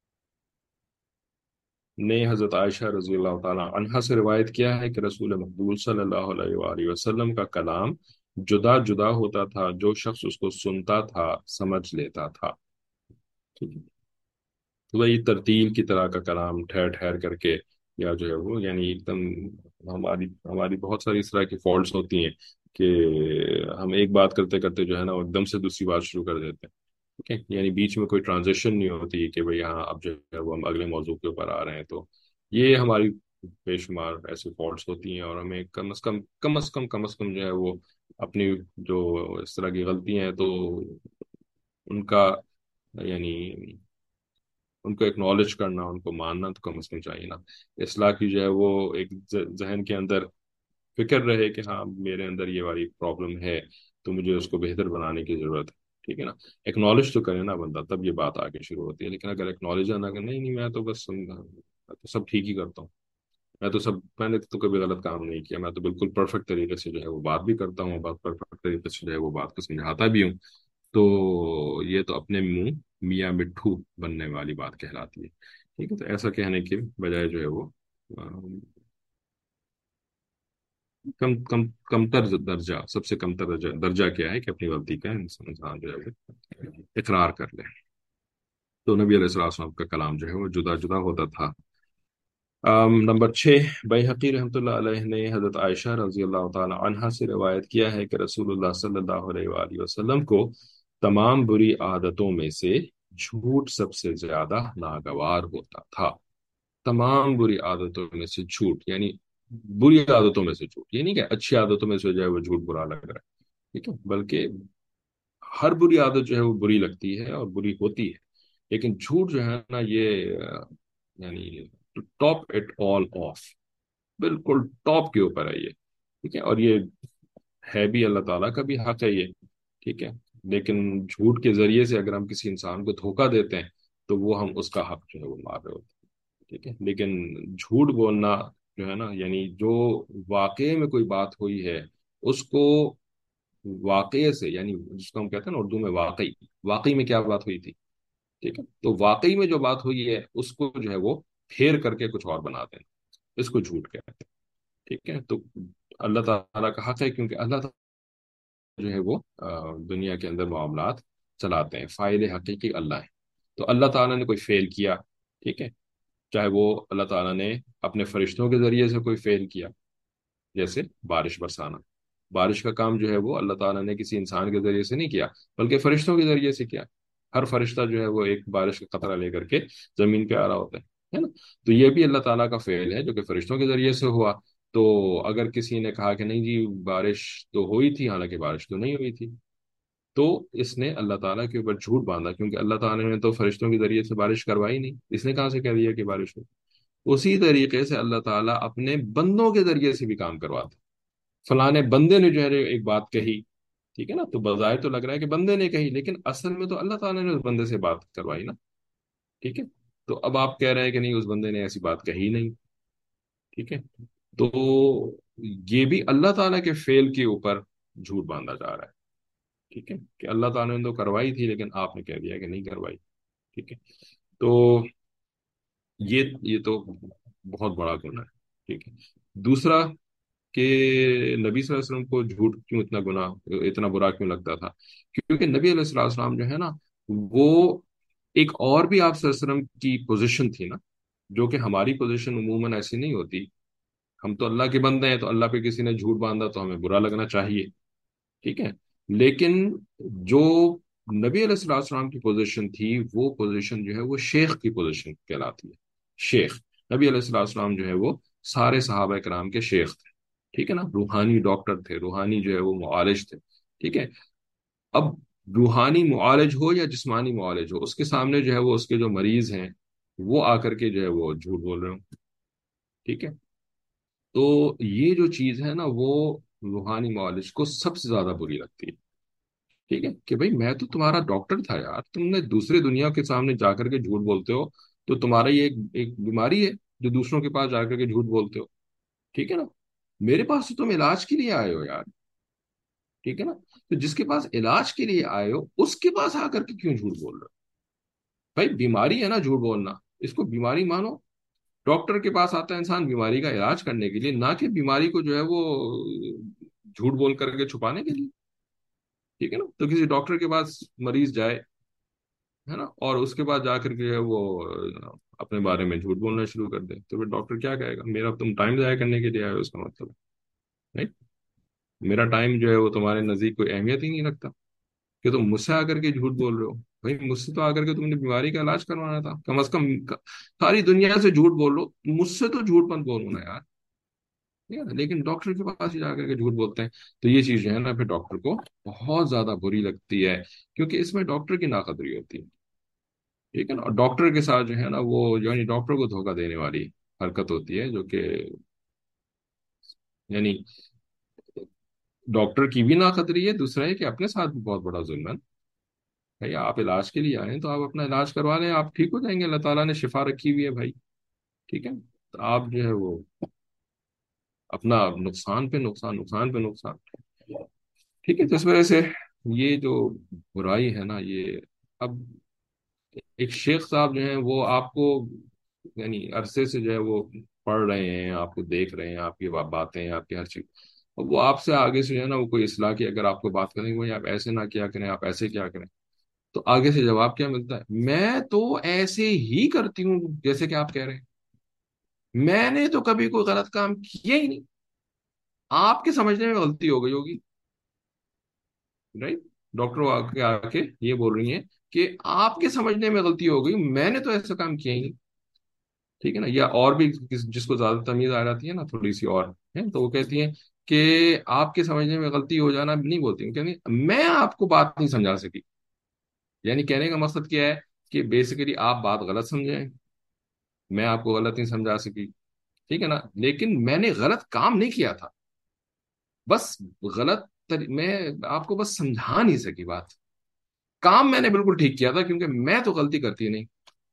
ने हजरत आयशा रजी अल्लाह ताला अन्हा से रिवायत किया है कि रसूल मकबूल सल्लल्लाहु अलैहि वसल्लम का कलाम जुदा जुदा होता था, जो शख्स उसको सुनता था समझ लेता था। ठीक है। तो वही तरतील की तरह का कलाम ठहर ठहर करके, या जो है वो यानी एकदम, हमारी हमारी बहुत सारी इस तरह की फॉल्ट्स होती हैं कि हम एक बात करते करते जो है ना वो एकदम से दूसरी बात शुरू कर देते हैं। ठीक है। यानी बीच में कोई ट्रांजिशन नहीं होती कि भाई हाँ अब जो है वो हम अगले मौजू के ऊपर आ रहे हैं। तो ये हमारी बेशुमार ऐसी फॉल्ट्स होती हैं, और हमें कम अज कम कम अज कम कम अज कम जो है वो अपनी जो इस तरह की गलतियां हैं तो उनका यानी उनको एक्नॉलेज करना, उनको मानना तो कम से कम चाहिए ना। इसलाह की जो है वो एक ज- जहन के अंदर फिक्र रहे कि हाँ मेरे अंदर ये वाली प्रॉब्लम है, तो मुझे उसको बेहतर बनाने की जरूरत है। ठीक है ना। एक्नॉलेज तो करे ना बंदा, तब ये बात आगे शुरू होती है। लेकिन अगर एक्नॉलेज ना करे, नहीं नहीं मैं तो बस मैं तो सब ठीक ही करता हूँ, मैं तो सब मैंने तो कभी गलत काम नहीं किया, मैं तो बिल्कुल परफेक्ट तरीके से जो है वो बात भी करता हूँ, बात परफेक्ट तरीके से जो है वो बात को समझाता भी हूँ, तो ये तो अपने मुंह मियाँ मिट्ठू बनने वाली बात कहलाती है। ठीक है। तो ऐसा कहने के बजाय जो है वो अम, कम कम कमतर दर्जा, सबसे कमतर दर्जा दर्जा क्या है कि अपनी गलती का इंसान इंसान जो है वो इकरार कर ले। तो नबी अलैहिस्सलाम का कलाम जो है वो जुदा जुदा होता था। अम, नंबर छः, बैहक़ी रहमतुल्लाह अलैह ने हज़रत आयशा रज़ी अल्लाह ताला अन्हा से रिवायत किया है कि रसूलुल्लाह सल्लल्लाहु अलैहि वसल्लम को तमाम बुरी आदतों में से झूठ सबसे ज्यादा नागवार होता था। तमाम बुरी आदतों में से झूठ, यानी बुरी आदतों में से झूठ, ये नहीं कि अच्छी आदतों में से जो है वो झूठ बुरा लग रहा है। ठीक है। बल्कि हर बुरी आदत जो है वो बुरी लगती है और बुरी होती है, लेकिन झूठ जो है ना ये अ, यानी टॉप इट ऑल ऑफ, बिल्कुल टॉप के ऊपर है ये। ठीक है। और ये है भी अल्लाह ताला का भी हक है ये। ठीक है। लेकिन झूठ के जरिए से अगर हम किसी इंसान को धोखा देते हैं तो वो हम उसका हक जो है वो मार रहे होते हैं। ठीक है। लेकिन झूठ बोलना जो है ना, यानी जो वाकई में कोई बात हुई है उसको वाकई से, यानी जिसको हम कहते हैं ना उर्दू में वाकई, वाकई में क्या बात हुई थी। ठीक है। तो वाकई में जो बात हुई है उसको जो है वो फेर करके कुछ और बना देना, इसको झूठ कहते हैं। ठीक है। तो अल्लाह ताला का हक है, क्योंकि अल्लाह जो है वो अ, दुनिया के अंदर मामलात चलाते हैं, फाइल हकीकी अल्लाह है। तो अल्लाह ताला ने कोई फेल किया, ठीक है, चाहे वो अल्लाह ताला ने अपने फरिश्तों के जरिए से कोई फेल किया, जैसे बारिश बरसाना, बारिश का काम जो है वो अल्लाह ताला ने किसी इंसान के जरिए से नहीं किया, बल्कि फरिश्तों के जरिए से किया। हर फरिश्ता जो है वो एक बारिश का कतरा लेकर के जमीन पे आ रहा होता है है ना। तो ये भी अल्लाह ताला का फेल है जो कि फरिश्तों के जरिए से हुआ। तो अगर किसी ने कहा कि नहीं जी बारिश तो हुई थी, हालांकि बारिश तो नहीं हुई थी, तो इसने अल्लाह ताला के ऊपर झूठ बांधा, क्योंकि अल्लाह ताला ने तो फरिश्तों के जरिए से बारिश करवाई नहीं, इसने कहाँ से कह दिया कि बारिश हुई। उसी तरीके से अल्लाह ताला अपने बंदों के जरिए से भी काम करवाता। फलाने बंदे ने जो है एक बात कही, ठीक है ना, तो बजाय तो लग रहा है कि बंदे ने कही, लेकिन असल में तो अल्लाह ताला ने उस बंदे से बात करवाई ना। ठीक है। तो अब आप कह रहे हैं कि नहीं उस बंदे ने ऐसी बात कही नहीं। ठीक है। तो ये भी अल्लाह ताला के फेल के ऊपर झूठ बांधा जा रहा है। ठीक है, कि अल्लाह ताला ने तो करवाई थी लेकिन आपने कह दिया कि नहीं करवाई। ठीक है। तो ये ये तो बहुत बड़ा गुनाह है। ठीक है। दूसरा کہ نبی صلی اللہ علیہ وسلم کو جھوٹ کیوں اتنا گناہ اتنا برا کیوں لگتا تھا؟ کیونکہ نبی علیہ الصلوۃ والسلام جو ہے نا، وہ ایک اور بھی آپ صلی اللہ علیہ وسلم کی پوزیشن تھی نا، جو کہ ہماری پوزیشن عموماً ایسی نہیں ہوتی. ہم تو اللہ کے بندے ہیں، تو اللہ پہ کسی نے جھوٹ باندھا تو ہمیں برا لگنا چاہیے. ٹھیک ہے. لیکن جو نبی علیہ الصلوۃ والسلام کی پوزیشن تھی، وہ پوزیشن جو ہے وہ شیخ کی پوزیشن کہلاتی ہے. شیخ نبی علیہ الصلوۃ والسلام جو ہے وہ سارے صحابہ کرام کے شیخ تھے. ٹھیک ہے نا، روحانی ڈاکٹر تھے، روحانی جو ہے وہ معالج تھے. ٹھیک ہے. اب روحانی معالج ہو یا جسمانی معالج ہو، اس کے سامنے جو ہے وہ اس کے جو مریض ہیں وہ آ کر کے جو ہے وہ جھوٹ بول رہے ہوں. ٹھیک ہے. تو یہ جو چیز ہے نا، وہ روحانی معالج کو سب سے زیادہ بری لگتی ہے. ٹھیک ہے، کہ بھئی میں تو تمہارا ڈاکٹر تھا یار، تم نے دوسرے دنیا کے سامنے جا کر کے جھوٹ بولتے ہو، تو تمہارا یہ ایک ایک بیماری ہے جو دوسروں کے پاس جا کر کے جھوٹ بولتے ہو. ٹھیک ہے نا. میرے پاس تو تم علاج کے لیے آئے ہو یار. ٹھیک ہے نا. تو جس کے پاس علاج کے لیے آئے ہو، اس کے پاس آ کر کے کیوں جھوٹ بول رہے ہو؟ بھائی بیماری ہے نا جھوٹ بولنا، اس کو بیماری مانو. ڈاکٹر کے پاس آتا ہے انسان بیماری کا علاج کرنے کے لیے، نہ کہ بیماری کو جو ہے وہ جھوٹ بول کر کے چھپانے کے لیے. ٹھیک ہے نا. تو کسی ڈاکٹر کے پاس مریض جائے، ہے نا، اور اس کے بعد جا کر کے وہ اپنے بارے میں جھوٹ بولنا شروع کر دے، تو پھر ڈاکٹر کیا کہے گا؟ میرا تم ٹائم ضائع کرنے کے لیے آئے ہو، اس کا مطلب نہیں. میرا ٹائم جو ہے وہ تمہارے نزدیک کوئی اہمیت ہی نہیں رکھتا کہ تم مجھ سے آ کر کے جھوٹ بول رہے ہو. بھائی مجھ سے تو آ کر کے تم نے بیماری کا علاج کروانا تھا، کم از کم ساری دنیا سے جھوٹ بول لو، مجھ سے تو جھوٹ مت بولو نا یار. ٹھیک ہے نا؟ لیکن ڈاکٹر کے پاس ہی جا کر کے جھوٹ بولتے ہیں. تو یہ چیز جو ہے نا پھر ڈاکٹر کو بہت زیادہ بری لگتی ہے، کیونکہ اس میں ڈاکٹر کی ناقدری ہوتی ہے. ٹھیک ہے نا. اور ڈاکٹر کے ساتھ جو ہے نا وہ یعنی ڈاکٹر کو دھوکہ دینے والی حرکت ہوتی ہے، جو کہ یعنی ڈاکٹر کی بھی ناقدری ہے، دوسرا ہے کہ اپنے ساتھ بھی بہت بڑا ظلم ہے. بھائی آپ علاج کے لیے آئے ہیں تو آپ اپنا علاج کروا لیں، آپ ٹھیک ہو جائیں گے. اللہ تعالیٰ نے شفا رکھی ہوئی ہے بھائی. ٹھیک ہے. تو آپ جو ہے وہ اپنا نقصان پہ نقصان، نقصان پہ نقصان. ٹھیک ہے. تو اس وجہ سے یہ جو برائی ہے نا، یہ اب ایک شیخ صاحب جو ہیں وہ آپ کو یعنی عرصے سے جو ہے وہ پڑھ رہے ہیں، آپ کو دیکھ رہے ہیں، آپ کی باتیں، آپ کی ہر چیز، اور وہ آپ سے آگے سے جو ہے نا وہ کوئی اصلاح کی اگر آپ کو بات کریں گے، بھائی آپ ایسے نہ کیا کریں، آپ ایسے کیا کریں، تو آگے سے جواب کیا ملتا ہے؟ میں تو ایسے ہی کرتی ہوں جیسے کہ آپ کہہ رہے ہیں، میں نے تو کبھی کوئی غلط کام کیا ہی نہیں، آپ کے سمجھنے میں غلطی ہو گئی ہوگی. رائٹ. ڈاکٹر آ کے آ کے یہ بول رہی ہیں کہ آپ کے سمجھنے میں غلطی ہو گئی، میں نے تو ایسا کام کیا ہی نہیں. ٹھیک ہے نا. یا اور بھی کس- جس کو زیادہ تمیز آ جاتی ہے نا تھوڑی سی اور ہے، تو وہ کہتی ہیں کہ آپ کے سمجھنے میں غلطی ہو جانا نہیں بولتی ہوں، کہتی ہیں، میں آپ کو بات نہیں سمجھا سکی. یعنی کہنے کا مقصد کیا ہے کہ بیسیکلی آپ بات غلط سمجھیں، میں آپ کو غلط نہیں سمجھا سکی. ٹھیک ہے نا. لیکن میں نے غلط کام نہیں کیا تھا، بس غلط طری- میں آپ کو بس سمجھا نہیں سکی بات. کام میں نے بالکل ٹھیک کیا تھا، کیونکہ میں تو غلطی کرتی نہیں.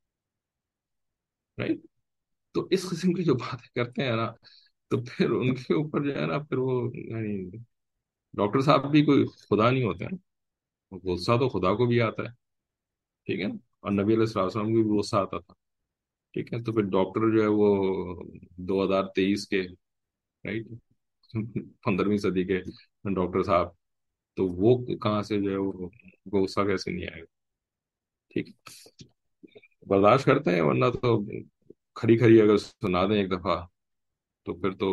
رائٹ. تو اس قسم کی جو باتیں کرتے ہیں نا، تو پھر ان کے اوپر جو ہے نا پھر وہ یعنی ڈاکٹر صاحب بھی کوئی خدا نہیں ہوتے ہیں. غصہ تو خدا کو بھی آتا ہے. ٹھیک ہے نا. اور نبی علیہ السلام وسلم کو بھی غصہ آتا تھا. ٹھیک ہے. تو پھر ڈاکٹر جو ہے وہ دو ہزار تیئیس کے رائٹ پندرہویں صدی کے ڈاکٹر صاحب، تو وہ کہاں سے جو ہے وہ غصہ کیسے نہیں آئے گا؟ ٹھیک ہے. برداشت کرتے ہیں، ورنہ تو کھری کھری اگر سنا دیں ایک دفعہ تو پھر تو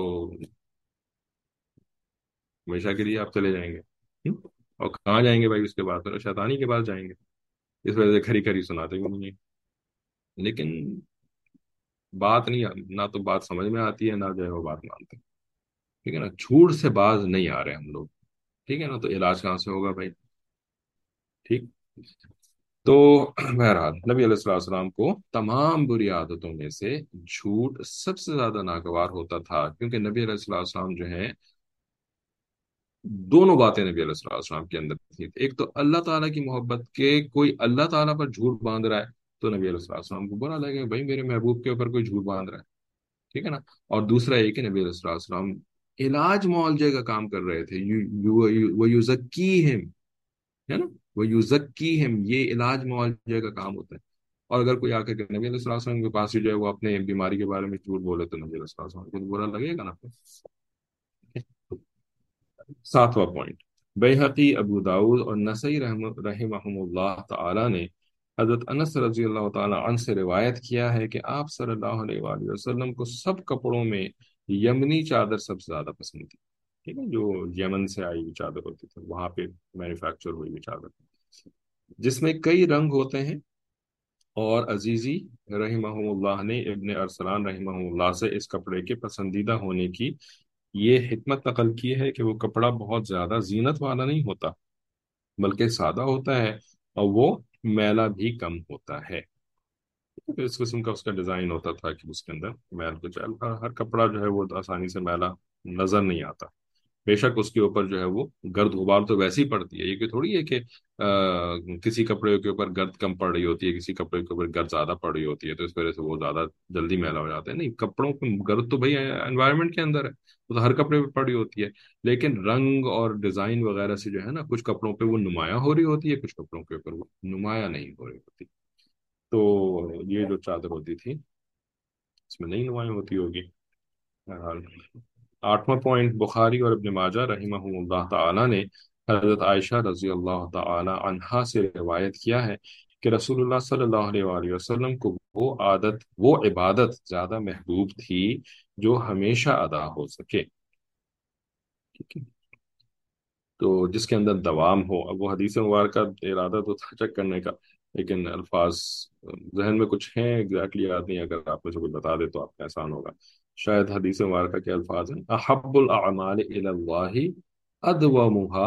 ہمیشہ کے لیے آپ چلے جائیں گے. ہم؟ اور کہاں جائیں گے بھائی؟ اس کے بعد پھر شیطانی کے پاس جائیں گے. اس وجہ سے کھری کھری سناتے بھی نہیں. لیکن بات نہیں، نہ تو بات سمجھ میں آتی ہے، نہ جو ہے وہ بات مانتے ہیں. ٹھیک ہے نا. جھوٹ سے باز نہیں آ رہے ہم لوگ. ٹھیک ہے نا. تو علاج کہاں سے ہوگا بھائی؟ ٹھیک. تو بہرحال نبی علیہ السلام والسلام کو تمام بری عادتوں میں سے جھوٹ سب سے زیادہ ناگوار ہوتا تھا، کیونکہ نبی علیہ السلام والسلام جو ہے دونوں باتیں نبی علیہ السلام والسلام کے اندر تھی. ایک تو اللہ تعالیٰ کی محبت، کے کوئی اللہ تعالیٰ پر جھوٹ باندھ رہا ہے تو نبی علیہ السلام والسلام کو برا لگے، بھائی میرے محبوب کے اوپر کوئی جھوٹ باندھ رہا ہے. ٹھیک ہے نا. اور دوسرا یہ کہ نبی علیہ السلام والسلام علاج معالجے کا کام کر رہے تھے. وہ یزکیہم، ہے نا، وہ یزکیہم، یہ علاج معالجے کا کام ہوتا ہے. اور اگر کوئی آ کے نبی علیہ السلام والسلام کے پاس ہی جو ہے وہ اپنے بیماری کے بارے میں جھوٹ بولے تو نبی علیہ السلام والسلام کو برا لگے گا نا. सातवां पॉइंट, बैहकी, अबू दाऊद और नसई रहमहुल्लाह ताला ने हजरत अनस रजी अल्लाह ताला अन्हु से रिवायत किया है कि आप सल्लल्लाहु अलैहि वसल्लम को सब कपड़ों में यमनी चादर सबसे ज्यादा पसंद थी। ठीक है, जो यमन से आई हुई चादर होती थी, वहां पे मैन्युफैक्चर हुई हुई चादर, जिसमें कई रंग होते हैं। और अजीजी रहिमहुल्लाह ने इब्न अरसलान रहिमहुल्लाह से इस कपड़े के पसंदीदा होने की ये हिकमत नकल की है कि वो कपड़ा बहुत ज्यादा जीनत वाला नहीं होता, बल्कि सादा होता है, और वो मैला भी कम होता है। तो इस किस्म का उसका डिजाइन होता था कि उसके अंदर मैल कुछ, हर कपड़ा जो है वो आसानी से मैला नजर नहीं आता। बेशक उसके ऊपर जो है वो गर्द गुबार तो वैसे ही पड़ती है, ये कि थोड़ी है कि आ, किसी कपड़े के ऊपर गर्द कम पड़ रही होती है, किसी कपड़े के ऊपर गर्द ज्यादा पड़ रही होती है, तो इस वजह से वो ज्यादा जल्दी मैला हो जाता है। नहीं, कपड़ों पे गर्द तो भाई एनवायरनमेंट के अंदर है, वो तो हर कपड़े पे पड़ी होती है। लेकिन रंग और डिजाइन वगैरह से जो है ना, कुछ कपड़ों पे वो नुमाया हो रही होती है, कुछ कपड़ों के ऊपर वो नुमाया नहीं हो रही होती। तो ये जो चादर होती थी, इसमें नहीं नुमाया होती होगी। बहरहाल, आठवां पॉइंट, बुखारी और इब्न माजा रहिमहुल्लाह ताला ने हजरत आयशा रजी अल्लाह ताला अन्हा से रिवायत किया है कि रसूलुल्लाह सल्लल्लाहु अलैहि वसल्लम को वो आदत, वो इबादत ज्यादा महबूब थी जो हमेशा अदा हो सके। ठीक है, तो जिसके अंदर दवाम हो। अब वो हदीस मुबारक का इरादा तो था चेक करने का, लेकिन अल्फाज जहन में कुछ हैं, एग्जैक्टली याद नहीं। अगर आप मुझे कुछ बता दे तो आपका एहसान होगा। शायद हदीस मुबारक के अल्फाज हैं, अहब्बुल अमाल इलल्लाहि अदवमुहा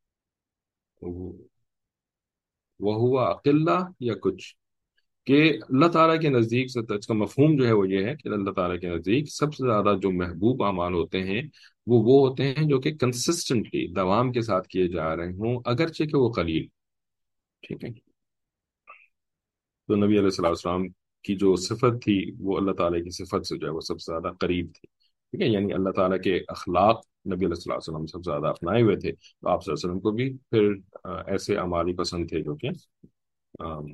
वहुवा अकिल्ला, या कुछ कि अल्लाह ताला के नज़दीक से, तो इसका मफहूम जो है वो ये है कि अल्लाह ताला के नज़दीक सबसे ज़्यादा जो महबूब अमाल होते हैं वो वो होते हैं जो कि कंसिस्टेंटली दवाम के साथ किए जा रहे हों, अगरचे कि वो कलील। ठीक है, तो नबी अलैहिस्सलाम की जो सिफत थी वो अल्लाह ताला की सिफत से जो है वो सबसे ज़्यादा करीब थी। ठीक है, यानी अल्लाह ताला के अखलाक नबी अलैहिस्सलाम सबसे ज़्यादा अपनाए हुए थे, तो आप सल्लल्लाहु अलैहि वसल्लम को भी फिर अ, ऐसे अमाल ही पसंद थे जो कि अम,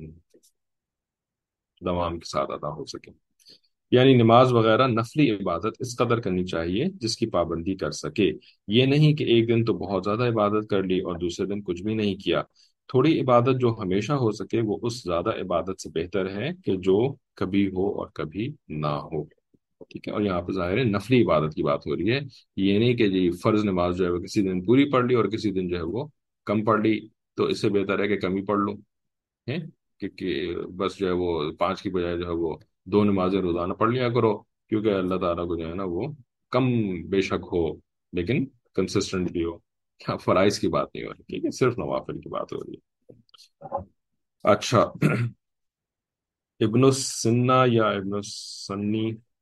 दवाम के साथ अदा हो सके। यानी नमाज वगैरह नफली इबादत इस कदर करनी चाहिए जिसकी पाबंदी कर सके। ये नहीं कि एक दिन तो बहुत ज्यादा इबादत कर ली और दूसरे दिन कुछ भी नहीं किया। थोड़ी इबादत जो हमेशा हो सके वो उस ज्यादा इबादत से बेहतर है कि जो कभी हो और कभी ना हो। ठीक है, और यहाँ पर जाहिर है नफली इबादत की बात हो रही है। ये नहीं कि जी फर्ज नमाज जो है वो किसी दिन पूरी पढ़ ली और किसी दिन जो है वो कम पढ़ ली, तो इससे बेहतर है कि कम ही पढ़ लो। है कि, कि बस जो है वो पांच की बजाय जो है वो दो नमाजें रोजाना पढ़ लिया करो, क्योंकि अल्लाह ताला को जो है ना वो कम बेशक हो, लेकिन कंसिस्टेंट भी हो। क्या फराइज की बात नहीं हो रही, ठीक है, सिर्फ नवाफिल की बात हो रही है। अच्छा, इब्न सिन्ना या इब्न सन्नी,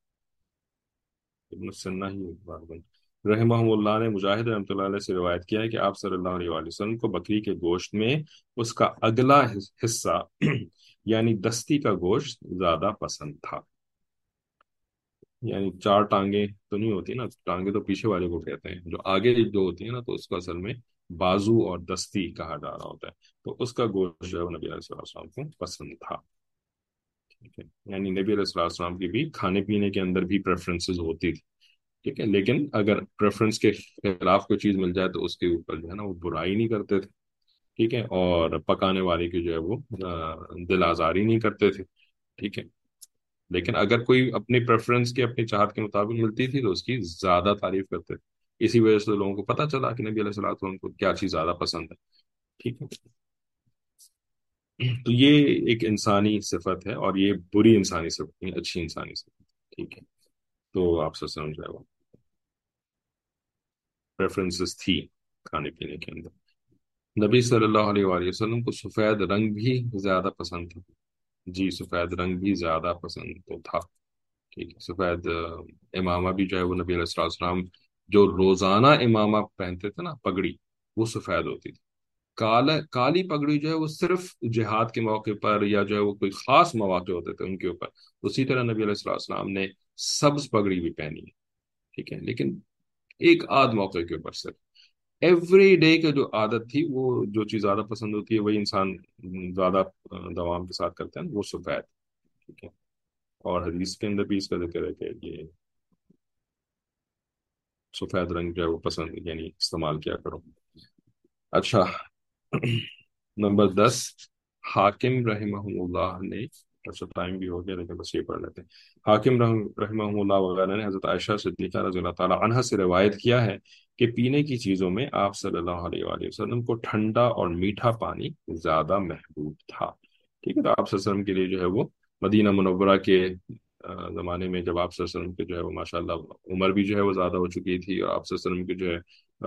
इब्न सिन्ना ही एक बार बन रहमहुल्लाह ने मुजाहिद रहमतुल्लाह अलैह से रिवायत किया है कि आप सल्लल्लाहु अलैहि वसल्लम को बकरी के गोश्त में उसका अगला हिस- हिस्सा यानी दस्ती का गोश्त ज्यादा पसंद था। यानी चार टांगे तो नहीं होती ना, टांगे तो पीछे वाले को कहते हैं, जो आगे जो होती है ना, तो उसको असल में बाजू और दस्ती कहा जा रहा होता है। तो उसका गोश्त जो है वो नबी अलैहि वसल्लम को पसंद था। ठीक है, यानी नबी अलैहि वसल्लम की भी खाने पीने के अंदर भी प्रेफरेंसेस होती थी। ठीक है, लेकिन अगर प्रेफरेंस के खिलाफ कोई चीज मिल जाए तो उसके ऊपर जो है ना वो बुराई नहीं करते थे। ठीक है, और पकाने वाले की जो है वो अ, दिल आजारी नहीं करते थे। ठीक है, लेकिन अगर कोई अपनी प्रेफरेंस की, अपनी चाहत के मुताबिक मिलती थी तो उसकी ज्यादा तारीफ करते थे। इसी वजह से लोगों को पता चला कि नबी अलैहि सल्लल्लाहु अलैहि वसल्लम को क्या चीज ज्यादा पसंद है। ठीक है, तो ये एक इंसानी सिफत है, और ये बुरी इंसानी सिफत नहीं, अच्छी इंसानी सिफत। ठीक है, तो आपसे समझ आएगा, प्रेफरेंसेस थी खाने पीने के अंदर। नबी सल्लल्लाहु अलैहि वसल्लम को सफेद रंग भी ज्यादा पसंद था। जी, सफेद रंग भी ज्यादा पसंद तो था। ठीक है, सफेद अ, इमामा भी जो है वो नबी अलैहि सल्लम जो रोजाना इमामा पहनते थे ना, पगड़ी, वो सफेद होती थी। काला काली पगड़ी जो है वो सिर्फ जिहाद के मौके पर, या जो है वो कोई खास मौके होते थे उनके ऊपर। उसी तरह नबी अलैहि सल्लम ने सब्ज पगड़ी भी पहनी है। ठीक है, लेकिन एक आध मौके के ऊपर सिर्फ। एवरी डे की जो आदत थी, वो जो चीज ज्यादा पसंद होती है वही इंसान हम्म, ज्यादा अ, दवाम के साथ करते हैं, वो सफेद। ठीक है, और हदीस के अंदर भी इसका जिक्र है कि ये سفید رنگ جو ہے وہ پسند یعنی استعمال کیا کرو۔ اچھا، نمبر دس، حاکم رحمہ اللہ نے، اچھا ٹائم بھی ہو گیا لیکن بس یہ پڑھ لیتے ہیں۔ حاکم رحم رحمہ اللہ وغیرہ نے حضرت عائشہ صدیقہ رضی اللہ تعالیٰ عنہ سے روایت کیا ہے کہ پینے کی چیزوں میں آپ صلی اللہ علیہ وآلہ وسلم کو ٹھنڈا اور میٹھا پانی زیادہ محبوب تھا۔ ٹھیک ہے، تو آپ صلی اللہ علیہ وسلم کے لیے جو ہے وہ مدینہ منورہ کے آ، زمانے میں، جب آپ صلی اللہ علیہ وسلم کے جو ہے وہ ماشاء اللہ عمر بھی جو ہے وہ زیادہ ہو چکی تھی، اور آپ صلی اللہ علیہ وسلم کے جو ہے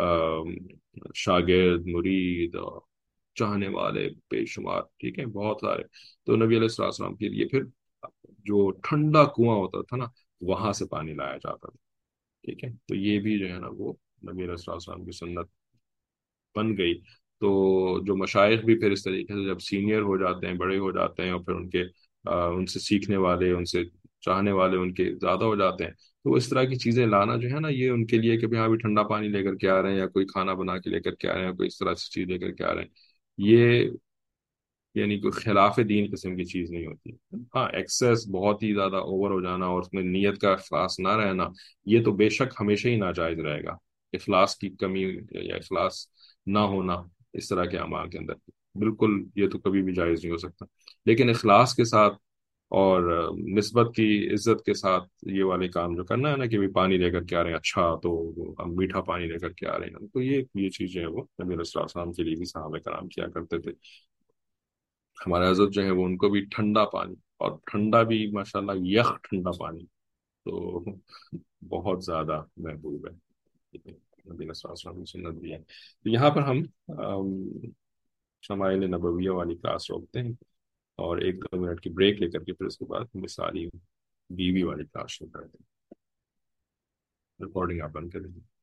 آ، شاگرد، مرید اور چاہنے والے بے شمار، ٹھیک ہے، بہت سارے، تو نبی علیہ الصلوۃ والسلام کے لیے پھر جو ٹھنڈا کنواں ہوتا تھا نا، وہاں سے پانی لایا جاتا تھا۔ ٹھیک ہے، تو یہ بھی جو ہے نا وہ نبی علیہ الصلوۃ والسلام کی سنت بن گئی۔ تو جو مشائخ بھی پھر اس طریقے سے جب سینئر ہو جاتے ہیں، بڑے ہو جاتے ہیں، اور پھر ان کے آ، ان سے سیکھنے والے، ان سے چاہنے والے ان کے زیادہ ہو جاتے ہیں، تو اس طرح کی چیزیں لانا جو ہے نا، یہ ان کے لیے کہ ہاں بھی ٹھنڈا پانی لے کر کے آ رہے ہیں، یا کوئی کھانا بنا کے لے کر کے آ رہے ہیں، یا کوئی اس طرح سے چیز لے کر کے آ رہے ہیں، یہ یعنی کوئی خلاف دین قسم کی چیز نہیں ہوتی۔ ہاں، ایکسیس، بہت ہی زیادہ اوور ہو جانا اور اس میں نیت کا اخلاص نہ رہنا، یہ تو بے شک ہمیشہ ہی ناجائز رہے گا۔ اخلاص کی کمی یا اخلاص نہ ہونا اس طرح کے اعمال کے اندر، بالکل یہ تو کبھی بھی جائز نہیں ہو سکتا۔ لیکن اخلاص کے ساتھ اور آ، نسبت کی عزت کے ساتھ یہ والے کام جو کرنا ہے نا، کہ بھی پانی لے کر کے آ رہے ہیں، اچھا تو ہم میٹھا پانی لے کر کے آ رہے ہیں، تو یہ یہ چیزیں ہیں وہ نبی علیہ الصلوۃ والسلام کے لیے بھی صحابہ کرام کیا کرتے تھے۔ ہمارے حضرت جو ہے وہ ان کو بھی ٹھنڈا پانی، اور ٹھنڈا بھی ماشاءاللہ یخ ٹھنڈا پانی تو بہت زیادہ محبوب ہے۔ نبی صلی اللہ علیہ وسلم کی سنت بھی ہے۔ تو یہاں پر ہم آم، شمائل نبویہ والی کلاس روکتے ہیں، اور ایک دو منٹ کی بریک لے کر کے پھر اس کے بعد مثالی بیوی والی کلاس شروع کرتے ہیں۔ ریکارڈنگ آپ بند کر دیں۔